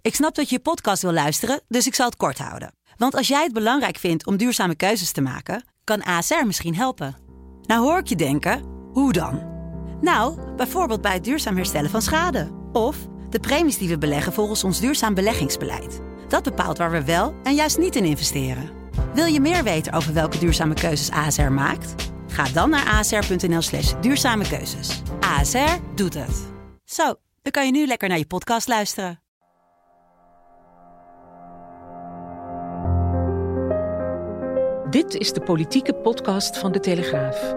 Ik snap dat je podcast wil luisteren, dus ik zal het kort houden. Want als jij het belangrijk vindt om duurzame keuzes te maken, kan ASR misschien helpen. Nou hoor ik je denken, hoe dan? Nou, bijvoorbeeld bij het duurzaam herstellen van schade. Of de premies die we beleggen volgens ons duurzaam beleggingsbeleid. Dat bepaalt waar we wel en juist niet in investeren. Wil je meer weten over welke duurzame keuzes ASR maakt? Ga dan naar asr.nl/duurzame keuzes. ASR doet het. Zo, dan kan je nu lekker naar je podcast luisteren. Dit is de politieke podcast van De Telegraaf.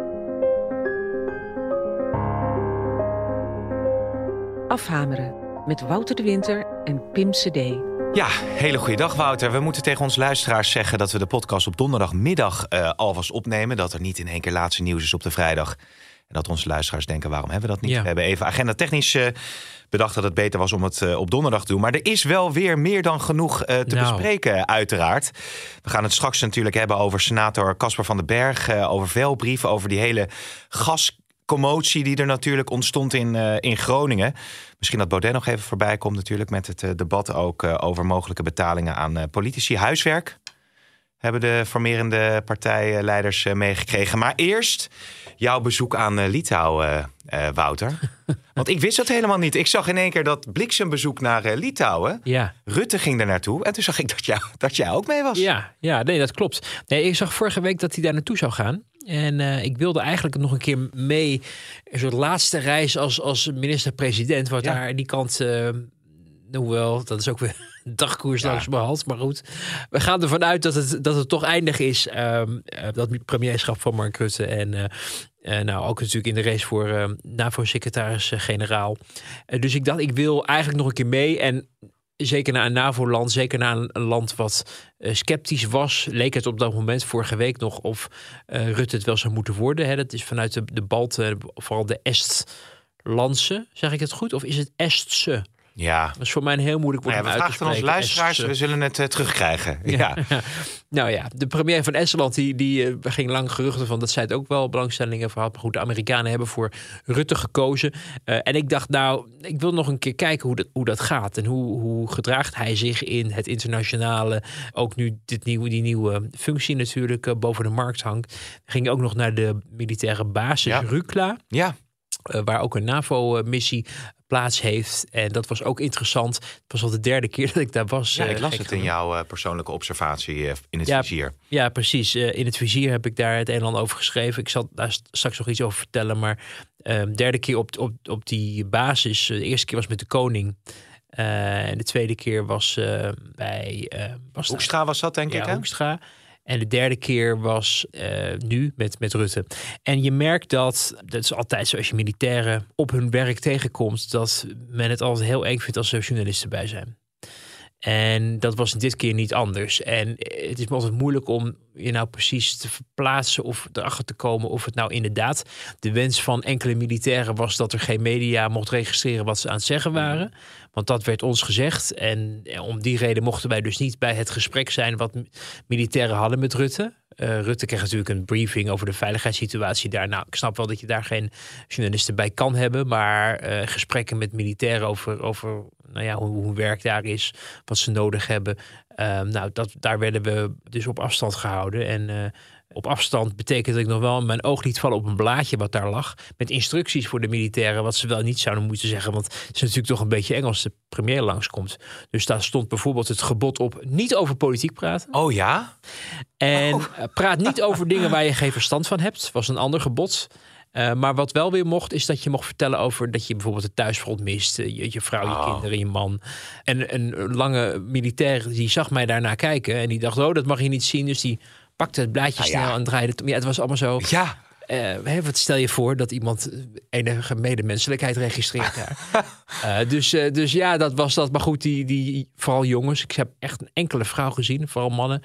Afhameren met Wouter de Winter en Pim Cedee. Ja, hele goede dag Wouter. We moeten tegen onze luisteraars zeggen dat we de podcast op donderdagmiddag alvast opnemen. Dat er niet in één keer laatste nieuws is op de vrijdag. En dat onze luisteraars denken, waarom hebben we dat niet? Ja. We hebben even agendatechnisch bedacht dat het beter was om het op donderdag te doen. Maar er is wel weer meer dan genoeg te bespreken, uiteraard. We gaan het straks natuurlijk hebben over senator Casper van den Berg. Over veilbrieven, over die hele gascommotie die er natuurlijk ontstond in Groningen. Misschien dat Baudet nog even voorbij komt natuurlijk met het debat ook over mogelijke betalingen aan politici. Huiswerk hebben de formerende partijleiders meegekregen. Maar eerst jouw bezoek aan Litouwen, Wouter. Want ik wist dat helemaal niet. Ik zag in één keer dat bliksembezoek naar Litouwen. Ja. Rutte ging daar naartoe. En toen zag ik dat jij ook mee was. Ja, nee, dat klopt. Nee, ik zag vorige week dat hij daar naartoe zou gaan. En ik wilde eigenlijk nog een keer mee. Een soort laatste reis als minister-president. Wat daar die kant... hoewel, dat is ook weer een dagkoers langs mijn hals. Maar goed, we gaan ervan uit dat het toch eindig is. Dat premierschap van Mark Rutte. En ook natuurlijk in de race voor NAVO-secretaris-generaal. Dus ik dacht, ik wil eigenlijk nog een keer mee. En zeker naar een NAVO-land, zeker naar een land wat sceptisch was, leek het op dat moment vorige week nog of Rutte het wel zou moeten worden. Hè. Dat is vanuit de Balten, vooral de Estlandse, zeg ik het goed? Of is het Estse? Ja. Dat is voor mij een heel moeilijk woord om uit te spreken. We vragen onze luisteraars, we zullen het terugkrijgen. Ja. Nou ja, de premier van Estland, die ging lang geruchten van dat zij het ook wel belangstellingen voor had. Maar goed, de Amerikanen hebben voor Rutte gekozen. En ik dacht, ik wil nog een keer kijken hoe dat gaat. En hoe gedraagt hij zich in het internationale. Ook nu die nieuwe functie natuurlijk boven de markt hangt. Ging ook nog naar de militaire basis Rukla. Ja. Waar ook een NAVO-missie plaats heeft. En dat was ook interessant. Het was al de derde keer dat ik daar was. Ja, ik las het in jouw persoonlijke observatie in het vizier. Ja, precies. In het vizier heb ik daar het een en ander over geschreven. Ik zal daar straks nog iets over vertellen. Maar derde keer op die basis. De eerste keer was met de koning. En de tweede keer was bij... Hoekstra was dat, denk ik, hè? Hoekstra. En de derde keer was nu met Rutte. En je merkt dat is altijd zo als je militairen op hun werk tegenkomt, dat men het altijd heel eng vindt als er journalisten bij zijn. En dat was dit keer niet anders. En het is me altijd moeilijk om je nou precies te verplaatsen of erachter te komen of het nou inderdaad de wens van enkele militairen was dat er geen media mocht registreren wat ze aan het zeggen waren. Want dat werd ons gezegd. En om die reden mochten wij dus niet bij het gesprek zijn wat militairen hadden met Rutte. Rutte kreeg natuurlijk een briefing over de veiligheidssituatie daar. Nou, ik snap wel dat je daar geen journalisten bij kan hebben. Maar gesprekken met militairen over hoe hun werk daar is. Wat ze nodig hebben. Daar werden we dus op afstand gehouden. En op afstand betekent dat ik nog wel mijn oog liet vallen op een blaadje wat daar lag. Met instructies voor de militairen wat ze wel niet zouden moeten zeggen. Want het is natuurlijk toch een beetje eng als de premier langskomt. Dus daar stond bijvoorbeeld het gebod op niet over politiek praten. Oh ja? En praat niet over dingen waar je geen verstand van hebt. Was een ander gebod. Maar wat wel weer mocht, is dat je mocht vertellen over dat je bijvoorbeeld het thuisfront mist. Je vrouw, je kinderen, je man. En een lange militair die zag mij daarna kijken. En die dacht, dat mag je niet zien. Dus die pakte het blaadje snel en draaide het. Ja, het was allemaal zo. Ja. Wat stel je voor dat iemand enige medemenselijkheid registreert daar? Dus ja, dat was dat. Maar goed, die vooral jongens. Ik heb echt een enkele vrouw gezien, vooral mannen.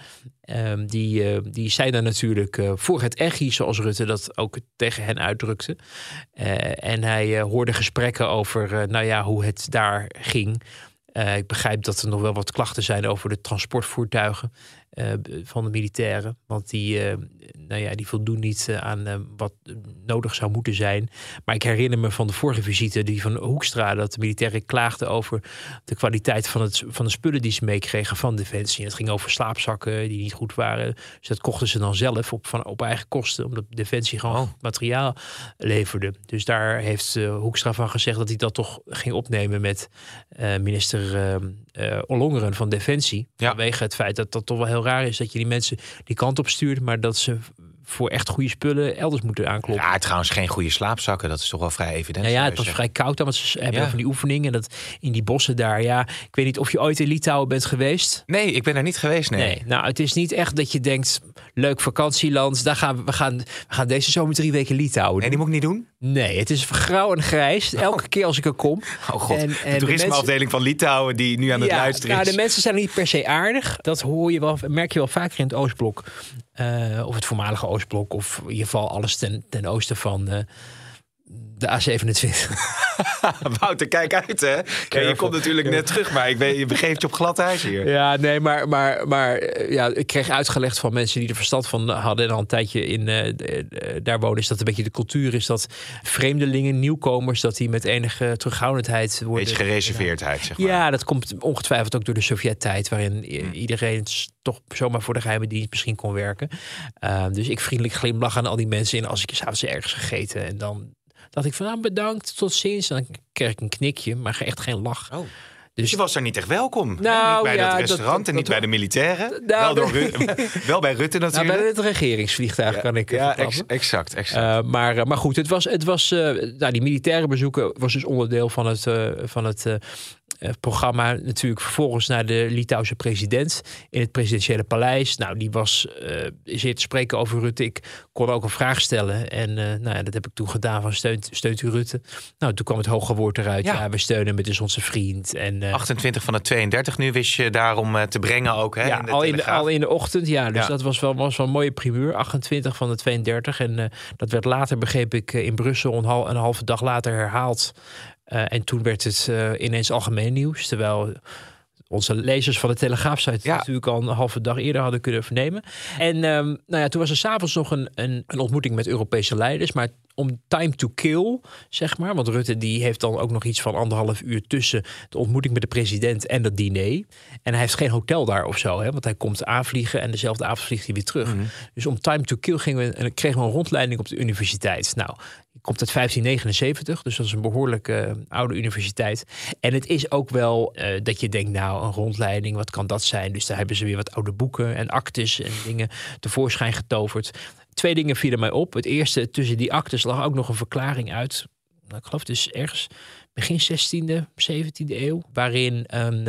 Die zijn daar natuurlijk voor het echi, zoals Rutte dat ook tegen hen uitdrukte. En hij hoorde gesprekken over hoe het daar ging. Ik begrijp dat er nog wel wat klachten zijn over de transportvoertuigen. van de militairen. Want die voldoen niet aan wat nodig zou moeten zijn. Maar ik herinner me van de vorige visite, die van Hoekstra, dat de militairen klaagden over de kwaliteit van de spullen die ze meekregen van Defensie. En het ging over slaapzakken die niet goed waren. Dus dat kochten ze dan zelf op eigen kosten, omdat Defensie gewoon materiaal leverde. Dus daar heeft Hoekstra van gezegd dat hij dat toch ging opnemen met minister Ollongren van Defensie. Ja. Vanwege het feit dat toch wel heel raar is dat je die mensen die kant op stuurt, maar dat ze voor echt goede spullen elders moeten aankloppen. Ja, trouwens geen goede slaapzakken. Dat is toch wel vrij evident. Ja, het was vrij koud dan, want ze hebben van die oefeningen. Dat in die bossen daar, ja. Ik weet niet of je ooit in Litouwen bent geweest. Nee, ik ben er niet geweest, nee. Nou, het is niet echt dat je denkt, leuk vakantieland. We gaan deze zomer 3 weken Litouwen. Nee, die moet ik niet doen? Nee, het is grauw en grijs. Elke keer als ik er kom. Oh god, de toerismeafdeling van Litouwen die nu aan het luisteren is. Nou, de mensen zijn niet per se aardig. Dat merk je wel vaker in het Oostblok. Of het voormalige Oostblok. Of in ieder geval alles ten oosten van de A27. Wouter, kijk uit, hè? Ja, je komt natuurlijk net terug, maar je begeeft je op glad ijs hier. Ja, nee, maar ik kreeg uitgelegd van mensen die er verstand van hadden en al een tijdje daar wonen, is dat een beetje de cultuur is dat vreemdelingen, nieuwkomers, dat die met enige terughoudendheid worden. Beetje gereserveerdheid, zeg maar. Ja, dat komt ongetwijfeld ook door de Sovjet-tijd, waarin iedereen toch zomaar voor de geheime dienst misschien kon werken. Dus ik vriendelijk glimlach aan al die mensen in als ik 's avonds ergens gegeten en dan dacht ik van bedankt, tot ziens. En dan kreeg ik een knikje, maar echt geen lach. Oh. Dus je was daar niet echt welkom. Nou, niet bij dat restaurant en niet bij de militairen. Wel bij Rutte natuurlijk. Nou, bij het regeringsvliegtuig kan ik exact. Maar goed, het was die militaire bezoeken was dus onderdeel van het programma. Natuurlijk vervolgens naar de Litouwse president in het presidentiële paleis. Nou, die was zeer te spreken over Rutte. Ik kon ook een vraag stellen. En dat heb ik toen gedaan van steunt u Rutte? Nou, toen kwam het hoge woord eruit. Ja, we steunen met onze vriend. En 28 van de 32 nu wist je daarom te brengen ook. Hè, ja, al in de ochtend. Ja, dus dat was wel een mooie primeur. 28 van de 32. En dat werd later, begreep ik, in Brussel een halve dag later herhaald. En toen werd het ineens algemeen nieuws. Terwijl onze lezers van de Telegraafsite natuurlijk al een halve dag eerder hadden kunnen vernemen. En toen was er 's avonds nog een ontmoeting met Europese leiders. Maar om time to kill, zeg maar. Want Rutte die heeft dan ook nog iets van 1,5 uur tussen de ontmoeting met de president en dat diner. En hij heeft geen hotel daar of zo. Hè, want hij komt aanvliegen en dezelfde avond vliegt hij weer terug. Mm-hmm. Dus om time to kill kregen we een rondleiding op de universiteit. Nou, die komt uit 1579. Dus dat is een behoorlijk oude universiteit. En het is ook wel dat je denkt, nou, een rondleiding, wat kan dat zijn? Dus daar hebben ze weer wat oude boeken en actes en dingen tevoorschijn getoverd. 2 dingen vielen mij op. Het eerste, tussen die actes lag ook nog een verklaring uit. Nou, ik geloof dus ergens begin 16e, 17e eeuw. Waarin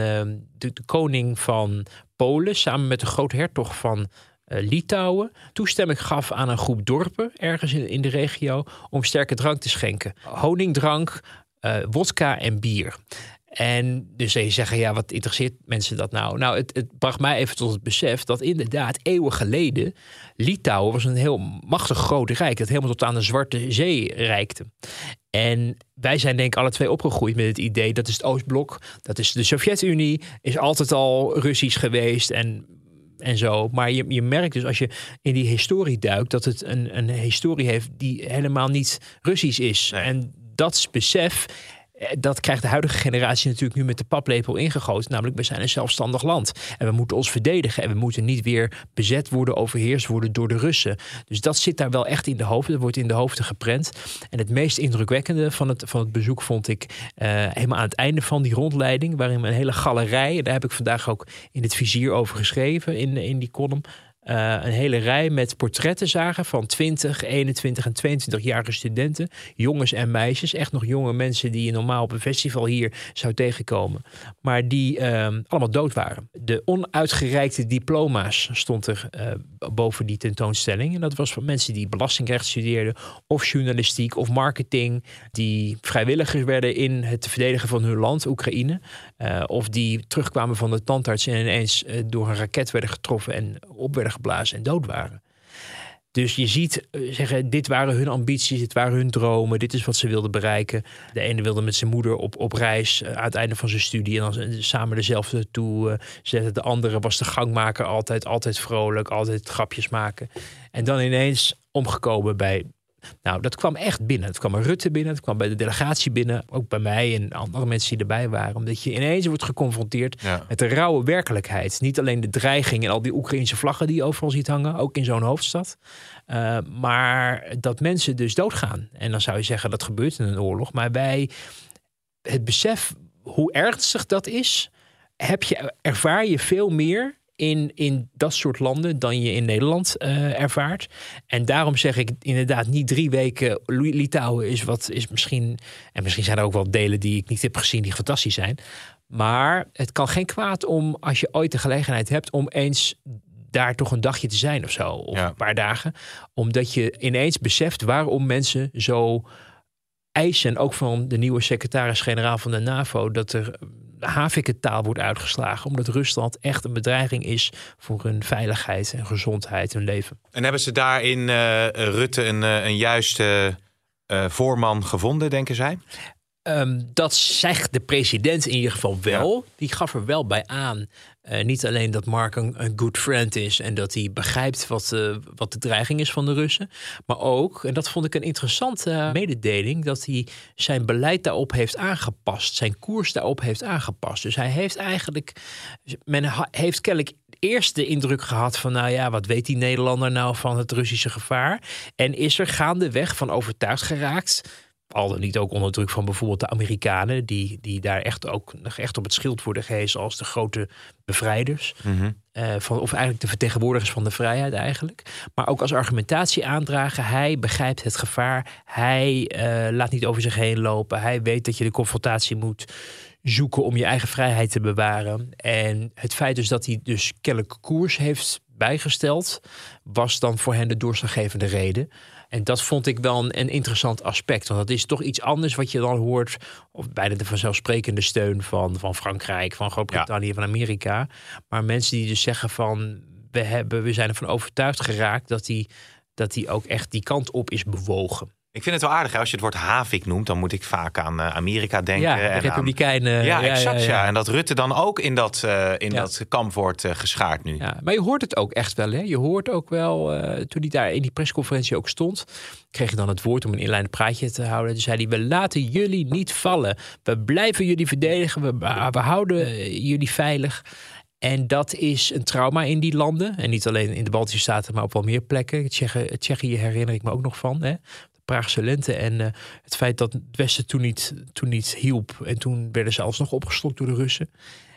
de koning van Polen samen met de groothertog van Litouwen toestemming gaf aan een groep dorpen ergens in de regio om sterke drank te schenken. Honingdrank, wodka en bier. En dus ze zeggen, ja, wat interesseert mensen dat nou? Nou, het bracht mij even tot het besef dat inderdaad eeuwen geleden Litouwen was een heel machtig groot rijk dat helemaal tot aan de Zwarte Zee reikte. En wij zijn denk ik alle twee opgegroeid met het idee, dat is het Oostblok, dat is de Sovjet-Unie, is altijd al Russisch geweest en zo. Maar je merkt dus als je in die historie duikt dat het een historie heeft die helemaal niet Russisch is. Nee. En dat besef, dat krijgt de huidige generatie natuurlijk nu met de paplepel ingegoten. Namelijk, we zijn een zelfstandig land. En we moeten ons verdedigen. En we moeten niet weer bezet worden, overheerst worden door de Russen. Dus dat zit daar wel echt in de hoofden. Dat wordt in de hoofden geprent. En het meest indrukwekkende van het bezoek vond ik helemaal aan het einde van die rondleiding. Waarin we een hele galerij, en daar heb ik vandaag ook in het vizier over geschreven in die column. Een hele rij met portretten zagen van 20, 21 en 22-jarige studenten. Jongens en meisjes. Echt nog jonge mensen die je normaal op een festival hier zou tegenkomen. Maar die allemaal dood waren. De onuitgereikte diploma's stond er boven die tentoonstelling. En dat was van mensen die belastingrecht studeerden. Of journalistiek of marketing. Die vrijwilligers werden in het verdedigen van hun land, Oekraïne. Of die terugkwamen van de tandarts en ineens door een raket werden getroffen en op werden geblazen en dood waren. Dus je ziet zeggen, dit waren hun ambities, dit waren hun dromen, dit is wat ze wilden bereiken. De ene wilde met zijn moeder op reis aan het einde van zijn studie en dan samen dezelfde toe zetten. De andere was de gangmaker, altijd vrolijk, altijd grapjes maken. En dan ineens omgekomen bij... Nou, dat kwam echt binnen. Het kwam bij Rutte binnen, het kwam bij de delegatie binnen. Ook bij mij en andere mensen die erbij waren. Omdat je ineens wordt geconfronteerd met de rauwe werkelijkheid. Niet alleen de dreiging en al die Oekraïnse vlaggen die je overal ziet hangen. Ook in zo'n hoofdstad. Maar dat mensen dus doodgaan. En dan zou je zeggen dat gebeurt in een oorlog. Maar bij het besef hoe ernstig dat is... ervaar je veel meer... In dat soort landen dan je in Nederland ervaart. En daarom zeg ik inderdaad niet 3 weken Litouwen is misschien... En misschien zijn er ook wel delen die ik niet heb gezien die fantastisch zijn. Maar het kan geen kwaad om, als je ooit de gelegenheid hebt... om eens daar toch een dagje te zijn of zo. Of een paar dagen. Omdat je ineens beseft waarom mensen zo eisen... ook van de nieuwe secretaris-generaal van de NAVO... dat er havikentaal wordt uitgeslagen. Omdat Rusland echt een bedreiging is voor hun veiligheid en gezondheid, hun leven. En hebben ze daarin Rutte een juiste voorman gevonden, denken zij? Dat zegt de president in ieder geval wel. Ja. Die gaf er wel bij aan. Niet alleen dat Mark een good friend is... en dat hij begrijpt wat de dreiging is van de Russen. Maar ook, en dat vond ik een interessante mededeling... dat hij zijn beleid daarop heeft aangepast. Zijn koers daarop heeft aangepast. Dus hij heeft eigenlijk... Men heeft kennelijk eerst de indruk gehad van... nou ja, wat weet die Nederlander nou van het Russische gevaar? En is er gaandeweg van overtuigd geraakt... al dan niet ook onder druk van bijvoorbeeld de Amerikanen... die daar echt ook nog echt op het schild worden gehezen... als de grote bevrijders. Mm-hmm. Of eigenlijk de vertegenwoordigers van de vrijheid eigenlijk. Maar ook als argumentatie aandragen. Hij begrijpt het gevaar. Hij laat niet over zich heen lopen. Hij weet dat je de confrontatie moet zoeken... om je eigen vrijheid te bewaren. En het feit dus dat hij dus kennelijk koers heeft bijgesteld... was dan voor hen de doorslaggevende reden... En dat vond ik wel een interessant aspect. Want dat is toch iets anders wat je dan hoort... of bijna de vanzelfsprekende steun van Frankrijk... van Groot-Brittannië, van Amerika. Maar mensen die dus zeggen van... we zijn ervan overtuigd geraakt... dat die ook echt die kant op is bewogen. Ik vind het wel aardig, hè? Als je het woord havik noemt... dan moet ik vaak aan Amerika denken. Ja, de Republikeinen. Ja, exact. Ja. En dat Rutte dan ook in dat kamp wordt geschaard nu. Ja, maar je hoort het ook echt wel. Hè? Je hoort ook wel, toen hij daar in die persconferentie ook stond... kreeg je dan het woord om een inleidend praatje te houden. Toen zei hij, we laten jullie niet vallen. We blijven jullie verdedigen. We houden jullie veilig. En dat is een trauma in die landen. En niet alleen in de Baltische Staten, maar op wel meer plekken. Tsjechië herinner ik me ook nog van, hè? Praagse lente en het feit dat het Westen toen niet hielp. En toen werden ze alsnog opgeslokt door de Russen.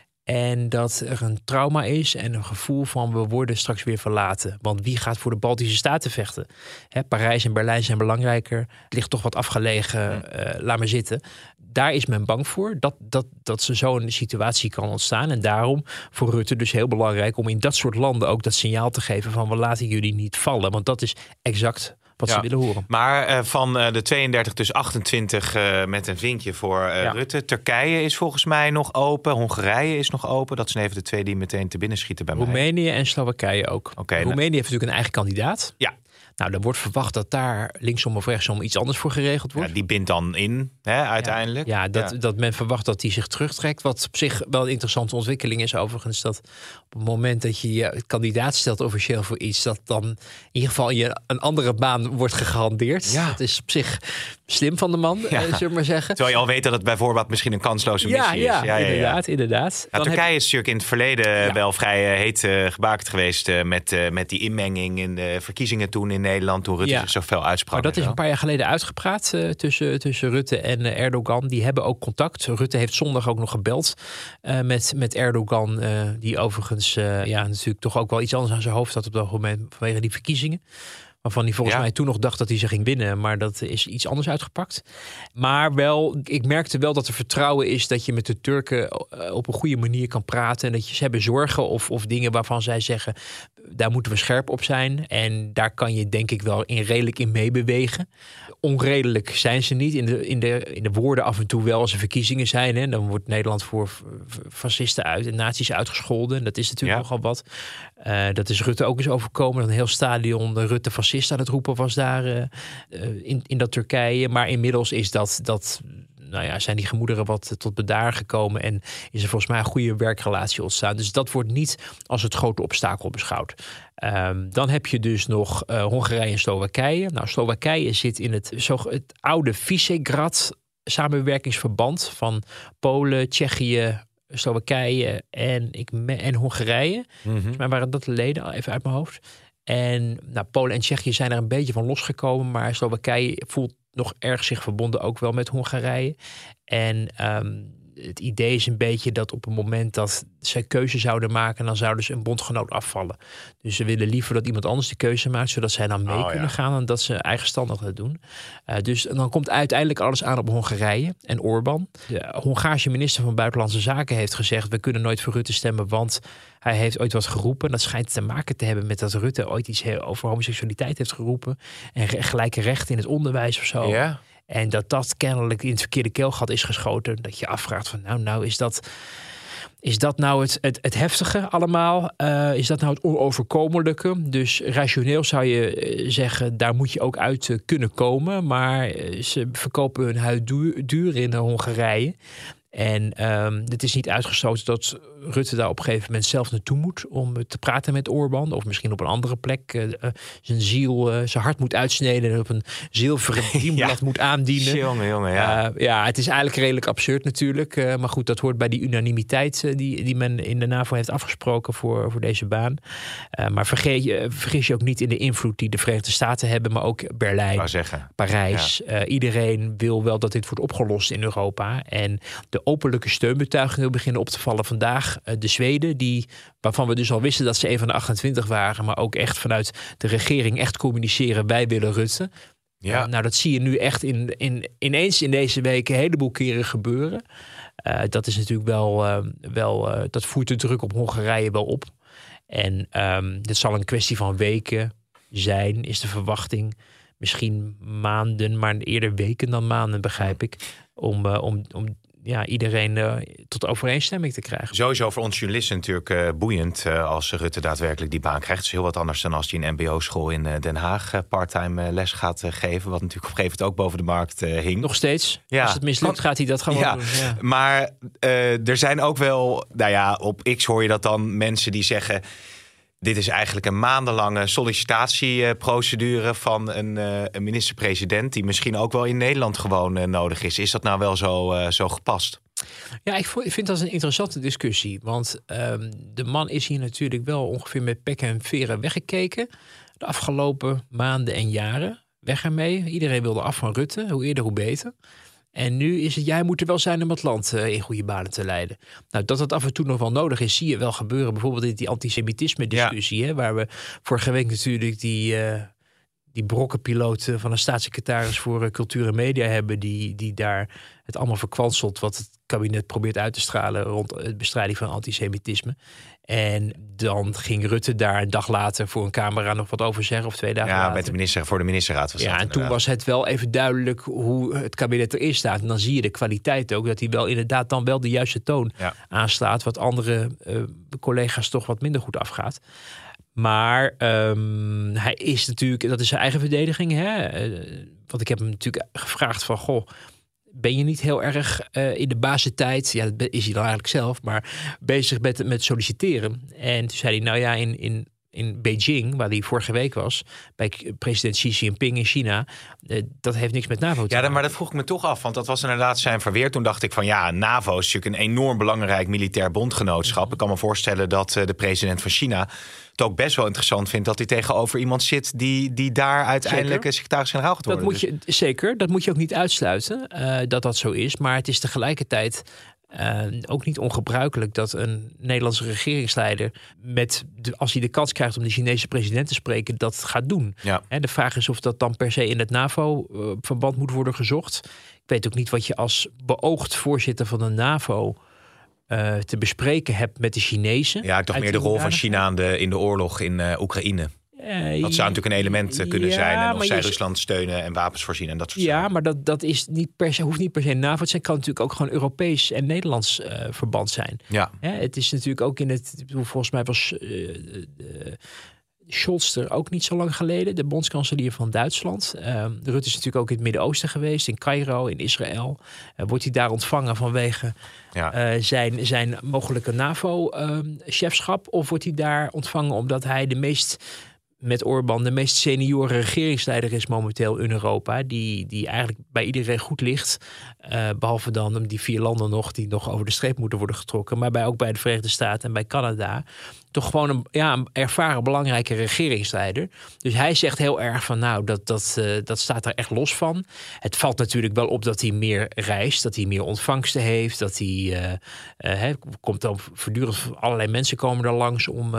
En dat er een trauma is en een gevoel van we worden straks weer verlaten. Want wie gaat voor de Baltische Staten vechten? Parijs en Berlijn zijn belangrijker. Het ligt toch wat afgelegen, laat maar zitten. Daar is men bang voor dat ze zo'n situatie kan ontstaan. En daarom voor Rutte dus heel belangrijk om in dat soort landen ook dat signaal te geven van we laten jullie niet vallen. Want dat is exact wat ze willen horen. Maar van de 32 dus 28 met een vinkje voor Rutte. Turkije is volgens mij nog open. Hongarije is nog open. Dat zijn even de 2 die meteen te binnen schieten bij mij. Roemenië en Slowakije ook. Roemenië heeft natuurlijk een eigen kandidaat. Ja. Nou, er wordt verwacht dat daar linksom of rechtsom iets anders voor geregeld wordt. Ja, die bindt dan in, hè, uiteindelijk. Ja, dat men verwacht dat die zich terugtrekt. Wat op zich wel een interessante ontwikkeling is overigens. Dat op het moment dat je je kandidaat stelt officieel voor iets... dat dan in ieder geval je een andere baan wordt gegarandeerd. Ja. Dat is op zich slim van de man, zullen we maar zeggen. Terwijl je al weet dat het bijvoorbeeld misschien een kansloze missie is. Ja, inderdaad. Nou, Turkije is natuurlijk in het verleden wel vrij heet gebakerd geweest... met die inmenging in de verkiezingen toen in Nederland, toen Rutte zich zoveel uitsprak. Maar dat is een paar jaar geleden uitgepraat tussen Rutte en Erdogan. Die hebben ook contact. Rutte heeft zondag ook nog gebeld met Erdogan. Die overigens natuurlijk toch ook wel iets anders aan zijn hoofd had op dat moment vanwege die verkiezingen. Waarvan hij volgens mij toen nog dacht dat hij ze ging winnen. Maar dat is iets anders uitgepakt. Maar wel, ik merkte wel dat er vertrouwen is dat je met de Turken op een goede manier kan praten. En dat ze hebben zorgen of dingen waarvan zij zeggen... Daar moeten we scherp op zijn. En daar kan je denk ik wel redelijk in meebewegen. Onredelijk zijn ze niet. In de woorden af en toe wel als er verkiezingen zijn. Hè. Dan wordt Nederland voor fascisten en nazi's uitgescholden. Dat is natuurlijk nogal wat. Dat is Rutte ook eens overkomen. Een heel stadion Rutte fascist aan het roepen was daar in dat Turkije. Maar inmiddels is dat zijn die gemoederen wat tot bedaar gekomen en is er volgens mij een goede werkrelatie ontstaan. Dus dat wordt niet als het grote obstakel beschouwd. Dan heb je dus nog Hongarije en Slowakije. Nou, Slowakije zit in het oude Visegrad samenwerkingsverband van Polen, Tsjechië, Slowakije en Hongarije. Volgens mij waren dat de leden, even uit mijn hoofd. En Polen en Tsjechië zijn er een beetje van losgekomen, maar Slowakije voelt nog erg zich verbonden ook wel met Hongarije. En het idee is een beetje dat op het moment dat zij keuze zouden maken, dan zouden ze een bondgenoot afvallen. Dus ze willen liever dat iemand anders de keuze maakt, zodat zij dan mee kunnen gaan en dat ze eigenstandig dat doen. Dus dan komt uiteindelijk alles aan op Hongarije en Orbán. De Hongaarse minister van Buitenlandse Zaken heeft gezegd, we kunnen nooit voor Rutte stemmen, want hij heeft ooit wat geroepen. Dat schijnt te maken te hebben met dat Rutte ooit iets over homoseksualiteit heeft geroepen en gelijke rechten in het onderwijs of zo. Ja. En dat kennelijk in het verkeerde keelgat is geschoten. Dat je afvraagt van is dat nou het heftige allemaal? Is dat nou het onoverkomelijke? Dus rationeel zou je zeggen, daar moet je ook uit kunnen komen. Maar ze verkopen hun huid duur in Hongarije. En het is niet uitgesloten dat Rutte daar op een gegeven moment zelf naartoe moet om te praten met Orbán. Of misschien op een andere plek zijn hart moet uitsneden en op een zilveren dienblad moet aandienen. Jongen, het is eigenlijk redelijk absurd natuurlijk. Maar goed, dat hoort bij die unanimiteit die men in de NAVO heeft afgesproken voor deze baan. Maar vergis je ook niet in de invloed die de Verenigde Staten hebben, maar ook Berlijn, Parijs. Ja. Iedereen wil wel dat dit wordt opgelost in Europa. En de openlijke steunbetuigingen beginnen op te vallen vandaag. De Zweden, waarvan we dus al wisten dat ze een van de 28 waren, maar ook echt vanuit de regering echt communiceren, wij willen Rutte. Ja. Dat zie je nu echt ineens in deze week een heleboel keren gebeuren. Dat is natuurlijk wel dat voert de druk op Hongarije wel op. En dit zal een kwestie van weken zijn, is de verwachting. Misschien maanden, maar eerder weken dan maanden, begrijp ik. Om iedereen tot overeenstemming te krijgen. Sowieso voor ons journalisten natuurlijk boeiend als Rutte daadwerkelijk die baan krijgt. Het is heel wat anders dan als hij een mbo-school in Den Haag parttime les gaat geven. Wat natuurlijk op een gegeven moment ook boven de markt hing. Nog steeds. Ja. Als het mislukt gaat hij dat gewoon doen. Ja. Maar er zijn ook wel, op X hoor je dat dan mensen die zeggen, dit is eigenlijk een maandenlange sollicitatieprocedure van een minister-president die misschien ook wel in Nederland gewoon nodig is. Is dat nou wel zo gepast? Ja, ik vind dat een interessante discussie. Want de man is hier natuurlijk wel ongeveer met pek en veren weggekeken de afgelopen maanden en jaren. Weg ermee. Iedereen wilde af van Rutte. Hoe eerder, hoe beter. En nu is het, jij moet er wel zijn om het land in goede banen te leiden. Nou, dat het af en toe nog wel nodig is, zie je wel gebeuren. Bijvoorbeeld in die antisemitisme-discussie, hè, waar we vorige week natuurlijk die brokkenpiloot van een staatssecretaris voor cultuur en media hebben, die daar het allemaal verkwanselt wat het kabinet probeert uit te stralen rond het bestrijding van antisemitisme. En dan ging Rutte daar een dag later voor een camera nog wat over zeggen, of 2 dagen later. Voor de ministerraad was dat. Ja, en toen was het wel even duidelijk hoe het kabinet erin staat. En dan zie je de kwaliteit ook, dat hij wel inderdaad dan wel de juiste toon aanslaat, wat andere collega's toch wat minder goed afgaat. Maar hij is natuurlijk, dat is zijn eigen verdediging. Hè? Want ik heb hem natuurlijk gevraagd van, goh, ben je niet heel erg in de basentijd, ja, dat is hij dan eigenlijk zelf, maar bezig met solliciteren. En toen zei hij, in Beijing, waar hij vorige week was, bij president Xi Jinping in China, dat heeft niks met NAVO te maken. Ja, maar dat vroeg ik me toch af, want dat was inderdaad zijn verweer. Toen dacht ik van NAVO is natuurlijk een enorm belangrijk militair bondgenootschap. Ik kan me voorstellen dat de president van China het ook best wel interessant vindt dat hij tegenover iemand zit die daar uiteindelijk secretaris-generaal gaat worden. Dat moet je ook niet uitsluiten, dat zo is. Maar het is tegelijkertijd ook niet ongebruikelijk dat een Nederlandse regeringsleider als hij de kans krijgt om de Chinese president te spreken, dat gaat doen. Ja. En de vraag is of dat dan per se in het NAVO-verband moet worden gezocht. Ik weet ook niet wat je als beoogd voorzitter van de NAVO te bespreken hebt met de Chinezen. Ja, toch meer de rol van China in de oorlog in Oekraïne. Dat zou natuurlijk een element kunnen zijn. En of zij Rusland steunen en wapens voorzien en dat soort zaken. Ja, maar dat is niet hoeft niet per se NAVO te zijn. Kan natuurlijk ook gewoon Europees en Nederlands verband zijn. Ja. Het is natuurlijk ook volgens mij was Scholz er ook niet zo lang geleden, de bondskanselier van Duitsland. Rutte is natuurlijk ook in het Midden-Oosten geweest, in Cairo, in Israël. Wordt hij daar ontvangen vanwege zijn mogelijke NAVO-chefschap? Of wordt hij daar ontvangen omdat hij met Orbán de meest senioren regeringsleider is momenteel in Europa, die eigenlijk bij iedereen goed ligt. Behalve dan die 4 landen die nog over de streep moeten worden getrokken. Maar ook bij de Verenigde Staten en bij Canada. Toch gewoon een ervaren belangrijke regeringsleider. Dus hij zegt heel erg van dat staat er echt los van. Het valt natuurlijk wel op dat hij meer reist, dat hij meer ontvangsten heeft, dat hij komt dan voortdurend, allerlei mensen komen er langs om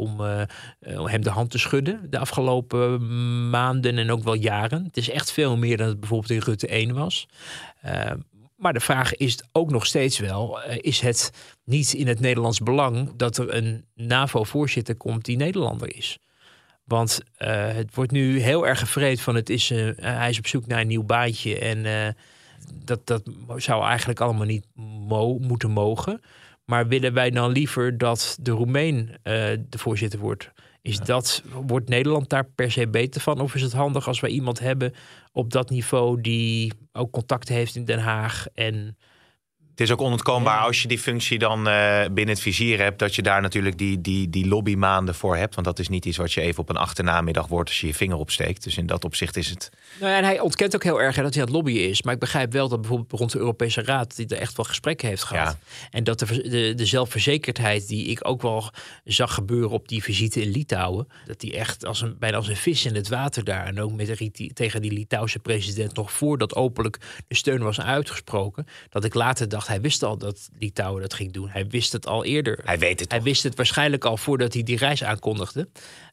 hem de hand te schudden de afgelopen maanden en ook wel jaren. Het is echt veel meer dan het bijvoorbeeld in Rutte 1 was. Maar de vraag is ook nog steeds wel, is het niet in het Nederlands belang dat er een NAVO-voorzitter komt die Nederlander is? Want het wordt nu heel erg gevreed van hij is op zoek naar een nieuw baantje en dat zou eigenlijk allemaal niet moeten mogen. Maar willen wij dan liever dat de Roemeen de voorzitter wordt? Wordt Nederland daar per se beter van? Of is het handig als wij iemand hebben op dat niveau die ook contact heeft in Den Haag en Het is ook onontkoombaar als je die functie dan binnen het vizier hebt, dat je daar natuurlijk die lobbymaanden voor hebt. Want dat is niet iets wat je even op een achternamiddag wordt als je je vinger opsteekt. Dus in dat opzicht is het... Nou ja, en hij ontkent ook heel erg dat hij aan het lobbyen is. Maar ik begrijp wel dat bijvoorbeeld rond de Europese Raad die er echt wel gesprekken heeft gehad. Ja. En dat de zelfverzekerdheid die ik ook wel zag gebeuren op die visite in Litouwen, dat die echt bijna als een vis in het water daar, en ook tegen die Litouwse president nog voordat openlijk de steun was uitgesproken, dat ik later dacht, hij wist al dat Litouwen dat ging doen. Hij wist het al eerder. Hij weet het. Hij wist het waarschijnlijk al voordat hij die reis aankondigde.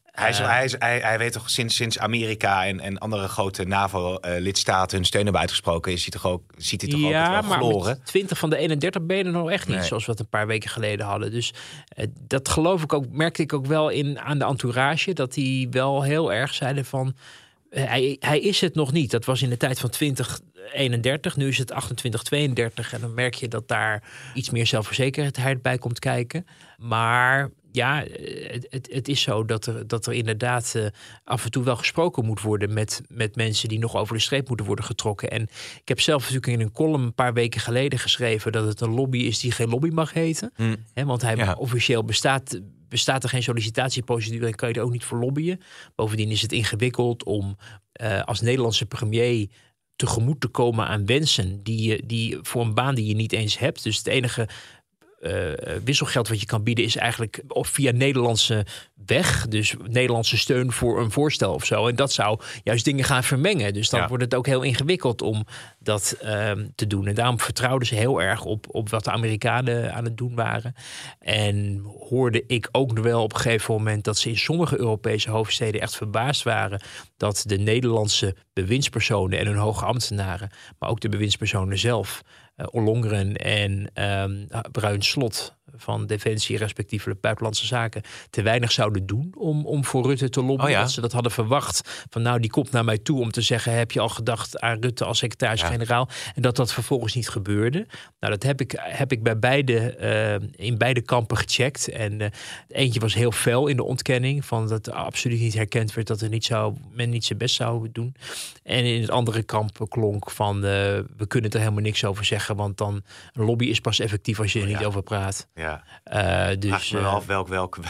Hij weet toch sinds Amerika en andere grote NAVO-lidstaten hun steun hebben uitgesproken, ziet hij toch ook het wel verloren. Maar 20 van de 31 benen nog echt niet, zoals we het een paar weken geleden hadden. Dus dat geloof ik ook, merkte ik ook wel aan de entourage, dat die wel heel erg zeiden van, hij is het nog niet. Dat was in de tijd van 2031, nu is het 28-32 en dan merk je dat daar iets meer zelfverzekerdheid bij komt kijken. Maar ja, het is zo dat er inderdaad af en toe wel gesproken moet worden met mensen die nog over de streep moeten worden getrokken. En ik heb zelf natuurlijk in een column een paar weken geleden geschreven dat het een lobby is die geen lobby mag heten. Want officieel bestaat er geen sollicitatieprocedure en kan je er ook niet voor lobbyen. Bovendien is het ingewikkeld om als Nederlandse premier tegemoet te komen aan wensen die voor een baan die je niet eens hebt. Dus het enige wisselgeld wat je kan bieden is eigenlijk of via Nederlandse weg, dus Nederlandse steun voor een voorstel of zo. En dat zou juist dingen gaan vermengen. Dus dan wordt het ook heel ingewikkeld om dat te doen. En daarom vertrouwden ze heel erg op wat de Amerikanen aan het doen waren. En hoorde ik ook wel op een gegeven moment dat ze in sommige Europese hoofdsteden echt verbaasd waren dat de Nederlandse bewindspersonen en hun hoge ambtenaren, maar ook de bewindspersonen zelf, Ollongren en Bruin Slot van Defensie, respectievelijk Buitenlandse Zaken, te weinig zouden doen om voor Rutte te lobbyen. Dat ze dat hadden verwacht. Van die komt naar mij toe om te zeggen, heb je al gedacht aan Rutte als secretaris-generaal? En dat vervolgens niet gebeurde. Nou, dat heb ik bij in beide kampen gecheckt. En eentje was heel fel in de ontkenning van dat er absoluut niet herkend werd dat men niet zijn best zou doen. En in het andere kamp klonk van we kunnen er helemaal niks over zeggen, want dan een lobby is pas effectief als je er niet over praat. Ja. Dus me af welk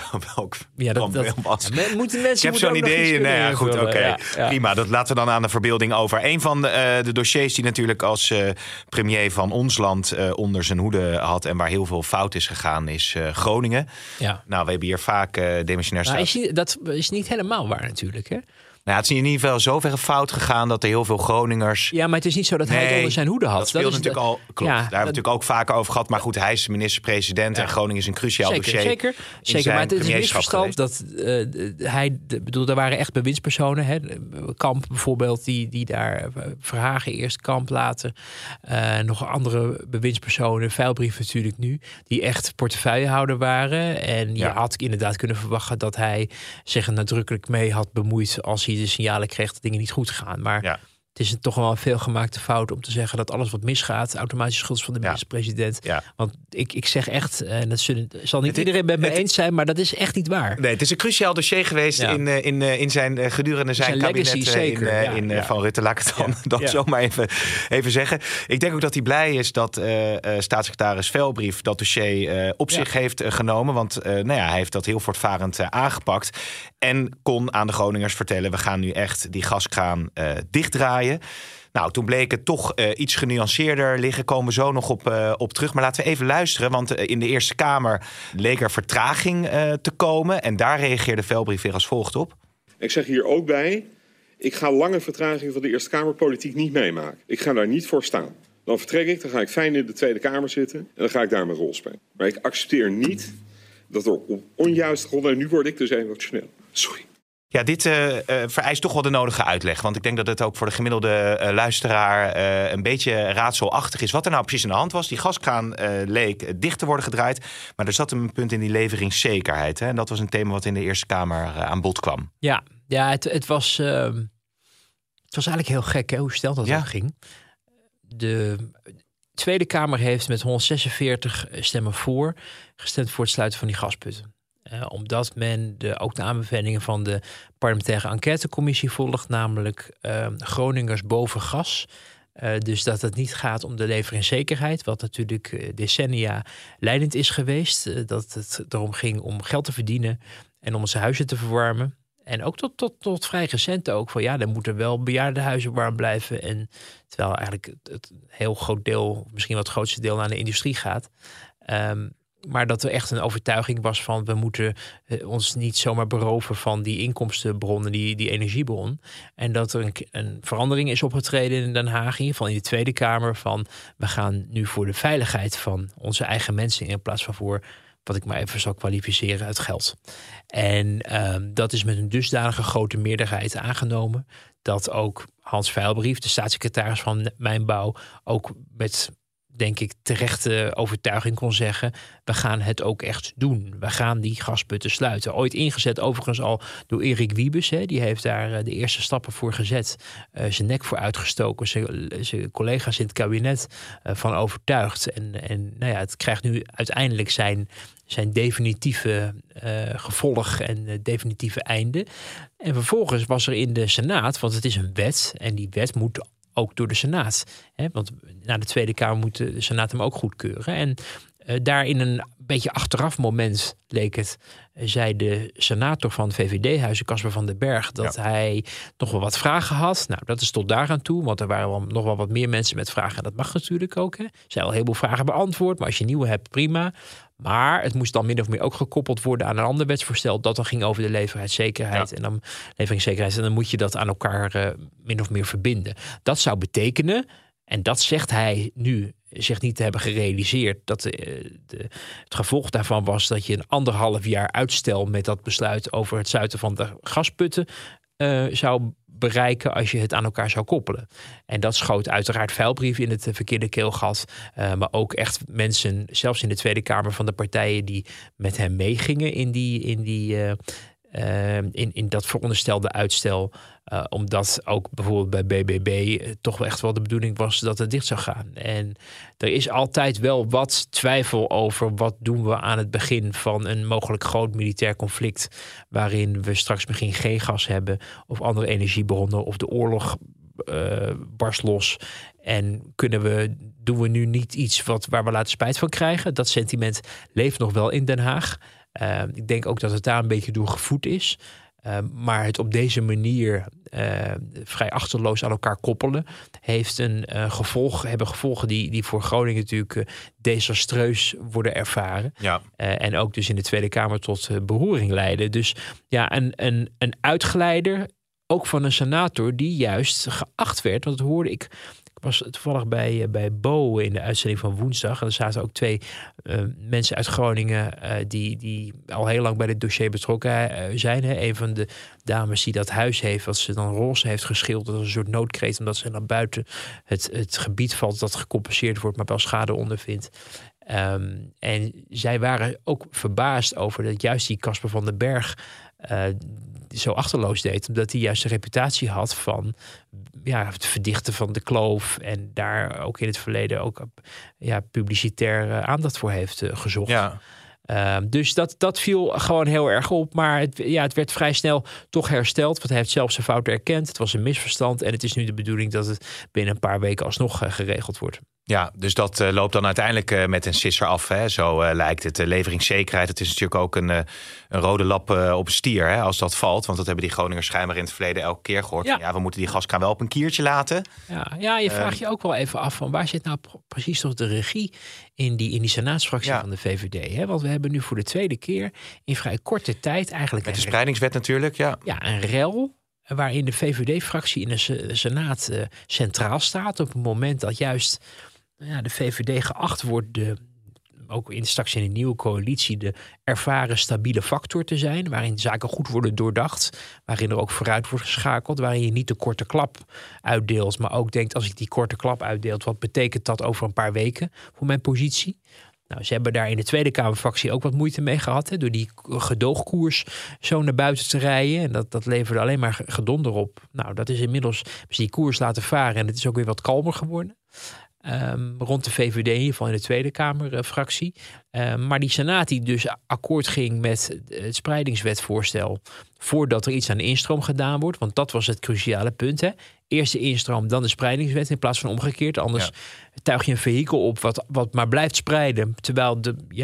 was. Moeten mensen, ik heb zo'n idee. Nee, goed, oké. Ja. Prima, dat laten we dan aan de verbeelding over. Een van de dossiers die natuurlijk als premier van ons land onder zijn hoede had en waar heel veel fout is gegaan, is Groningen. Ja. Nou, we hebben hier vaak demissionair staat. Dat is niet helemaal waar natuurlijk, hè? Nou, het is in ieder geval zover fout gegaan dat er heel veel Groningers... Ja, maar het is niet zo dat hij het onder zijn hoede had. Dat speelt natuurlijk al. Klopt. Daar hebben we natuurlijk ook vaker over gehad. Maar goed, hij is minister-president en Groningen is een cruciaal dossier. Zeker. Maar het is een misverstand dat er waren echt bewindspersonen. Hè? Kamp bijvoorbeeld, die daar Verhagen eerst, Kamp later. Nog andere bewindspersonen, Veilbrief natuurlijk nu, die echt portefeuillehouder waren. En je had inderdaad kunnen verwachten dat hij zich er nadrukkelijk mee had bemoeid als hij de signalen kreeg dat dingen niet goed gaan. Maar het is toch wel een veelgemaakte fout om te zeggen dat alles wat misgaat automatisch schuld is van de minister-president. Ja. Want ik zeg echt, en dat zal niet iedereen met me eens zijn, maar dat is echt niet waar. Nee, het is een cruciaal dossier geweest in zijn gedurende zijn kabinet legacy, van Rutte. Laat ik het dan zomaar even zeggen. Ik denk ook dat hij blij is dat staatssecretaris Veilbrief dat dossier op zich heeft genomen. Want hij heeft dat heel voortvarend aangepakt. En kon aan de Groningers vertellen, we gaan nu echt die gaskraan dichtdraaien. Nou, toen bleek het toch iets genuanceerder liggen. Komen we zo nog op terug. Maar laten we even luisteren. Want in de Eerste Kamer leek er vertraging te komen. En daar reageerde Veilbrief weer als volgt op. Ik zeg hier ook bij, ik ga lange vertragingen van de Eerste Kamer politiek niet meemaken. Ik ga daar niet voor staan. Dan vertrek ik, dan ga ik fijn in de Tweede Kamer zitten. En dan ga ik daar mijn rol spelen. Maar ik accepteer niet dat er op onjuiste gronden... En nu word ik dus emotioneel. Sorry. Ja, dit vereist toch wel de nodige uitleg. Want ik denk dat het ook voor de gemiddelde luisteraar een beetje raadselachtig is. Wat er nou precies aan de hand was. Die gaskraan leek dicht te worden gedraaid. Maar er zat een punt in die leveringszekerheid. Hè? En dat was een thema wat in de Eerste Kamer aan bod kwam. Ja, het was eigenlijk heel gek hoe snel dat ging. De Tweede Kamer heeft met 146 stemmen voor gestemd voor het sluiten van die gasputten. Omdat men ook de aanbevelingen van de parlementaire enquêtecommissie volgt, namelijk Groningers boven gas. Dus dat het niet gaat om de leveringszekerheid, wat natuurlijk decennia leidend is geweest. Dat het erom ging om geld te verdienen en om onze huizen te verwarmen. En ook tot vrij recent ook van dan moeten wel bejaardenhuizen warm blijven. En terwijl eigenlijk het heel groot deel, misschien wel het grootste deel, naar de industrie gaat. Maar dat er echt een overtuiging was van we moeten ons niet zomaar beroven van die inkomstenbronnen, die energiebron. En dat er een verandering is opgetreden in Den Haag, in ieder geval in de Tweede Kamer, van we gaan nu voor de veiligheid van onze eigen mensen in plaats van voor wat ik maar even zal kwalificeren, het geld. En dat is met een dusdanige grote meerderheid aangenomen dat ook Hans Veilbrief, de staatssecretaris van Mijnbouw, ook met, denk ik, terechte overtuiging kon zeggen, we gaan het ook echt doen. We gaan die gasputten sluiten. Ooit ingezet overigens al door Erik Wiebes. Die heeft daar de eerste stappen voor gezet. Zijn nek voor uitgestoken. Zijn collega's in het kabinet van overtuigd. En het krijgt nu uiteindelijk zijn definitieve gevolg en definitieve einde. En vervolgens was er in de Senaat, want het is een wet en die wet moet ook door de Senaat. Want naar de Tweede Kamer moet de Senaat hem ook goedkeuren. En daar in een beetje achteraf moment leek het, zei de senator van VVD-huizen, Casper van den Berg, dat hij nog wel wat vragen had. Nou, dat is tot daar aan toe, want er waren nog wel wat meer mensen met vragen. En dat mag natuurlijk ook. Er zijn al een heleboel vragen beantwoord, maar als je nieuwe hebt, prima. Maar het moest dan min of meer ook gekoppeld worden aan een ander wetsvoorstel dat dan ging over de leveringszekerheid. En dan moet je dat aan elkaar min of meer verbinden. Dat zou betekenen, en dat zegt hij nu, zich niet te hebben gerealiseerd, dat het gevolg daarvan was dat je een 1,5 jaar uitstel met dat besluit over het sluiten van de gasputten zou bereiken als je het aan elkaar zou koppelen. En dat schoot uiteraard Veilbrief in het verkeerde keelgat. Maar ook echt mensen, zelfs in de Tweede Kamer van de partijen die met hem meegingen in dat veronderstelde uitstel. Omdat ook bijvoorbeeld bij BBB toch echt wel de bedoeling was dat het dicht zou gaan. En er is altijd wel wat twijfel over wat doen we aan het begin van een mogelijk groot militair conflict, waarin we straks misschien geen gas hebben of andere energiebronnen of de oorlog barst los. En doen we nu niet iets waar we later spijt van krijgen? Dat sentiment leeft nog wel in Den Haag. Ik denk ook dat het daar een beetje door gevoed is. Maar het op deze manier vrij achterloos aan elkaar koppelen hebben gevolgen die voor Groningen natuurlijk desastreus worden ervaren. Ja. En ook dus in de Tweede Kamer tot beroering leiden. Dus ja, een uitgeleider ook van een senator die juist geacht werd. Want dat hoorde ik. Ik was toevallig bij Bo in de uitzending van woensdag. En er zaten ook 2 mensen uit Groningen die al heel lang bij dit dossier betrokken zijn. Hè. Een van de dames die dat huis heeft, wat ze dan roze heeft geschilderd als een soort noodkreet, omdat ze dan buiten het gebied valt dat gecompenseerd wordt, maar wel schade ondervindt. En zij waren ook verbaasd over dat juist die Casper van den Berg zo achterloos deed, omdat hij juist een reputatie had van het verdichten van de kloof en daar ook in het verleden ook publicitair aandacht voor heeft gezocht. Ja. Dus dat viel gewoon heel erg op. Maar het werd vrij snel toch hersteld. Want hij heeft zelf zijn fout erkend. Het was een misverstand. En het is nu de bedoeling dat het binnen een paar weken alsnog geregeld wordt. Ja, dus dat loopt dan uiteindelijk met een sisser af. Hè? Zo lijkt het. Leveringszekerheid, het is natuurlijk ook een rode lap op een stier. Hè? Als dat valt. Want dat hebben die Groningers schijnbaar in het verleden elke keer gehoord. Ja, we moeten die gaskraan wel op een kiertje laten. Ja, je vraagt je ook wel even af van waar zit nou precies toch de regie in die senaatsfractie van de VVD. Hè? Want we hebben nu voor de tweede keer in vrij korte tijd eigenlijk met de spreidingswet natuurlijk. Ja, een rel waarin de VVD-fractie in de Senaat centraal staat op het moment dat juist de VVD geacht wordt ook straks in een nieuwe coalitie de ervaren stabiele factor te zijn, waarin zaken goed worden doordacht, waarin er ook vooruit wordt geschakeld, waarin je niet de korte klap uitdeelt, maar ook denkt, als ik die korte klap uitdeelt, wat betekent dat over een paar weken voor mijn positie? Nou, ze hebben daar in de Tweede Kamerfractie ook wat moeite mee gehad, hè, door die gedoogkoers zo naar buiten te rijden. En dat leverde alleen maar gedonder op. Nou, dat is inmiddels die koers laten varen en het is ook weer wat kalmer geworden. Rond de VVD, in ieder geval in de Tweede Kamerfractie. Maar die Senaat die dus akkoord ging met het spreidingswetvoorstel voordat er iets aan de instroom gedaan wordt. Want dat was het cruciale punt. Hè? Eerst de instroom, dan de spreidingswet in plaats van omgekeerd. Anders tuig je een vehikel op wat maar blijft spreiden. Terwijl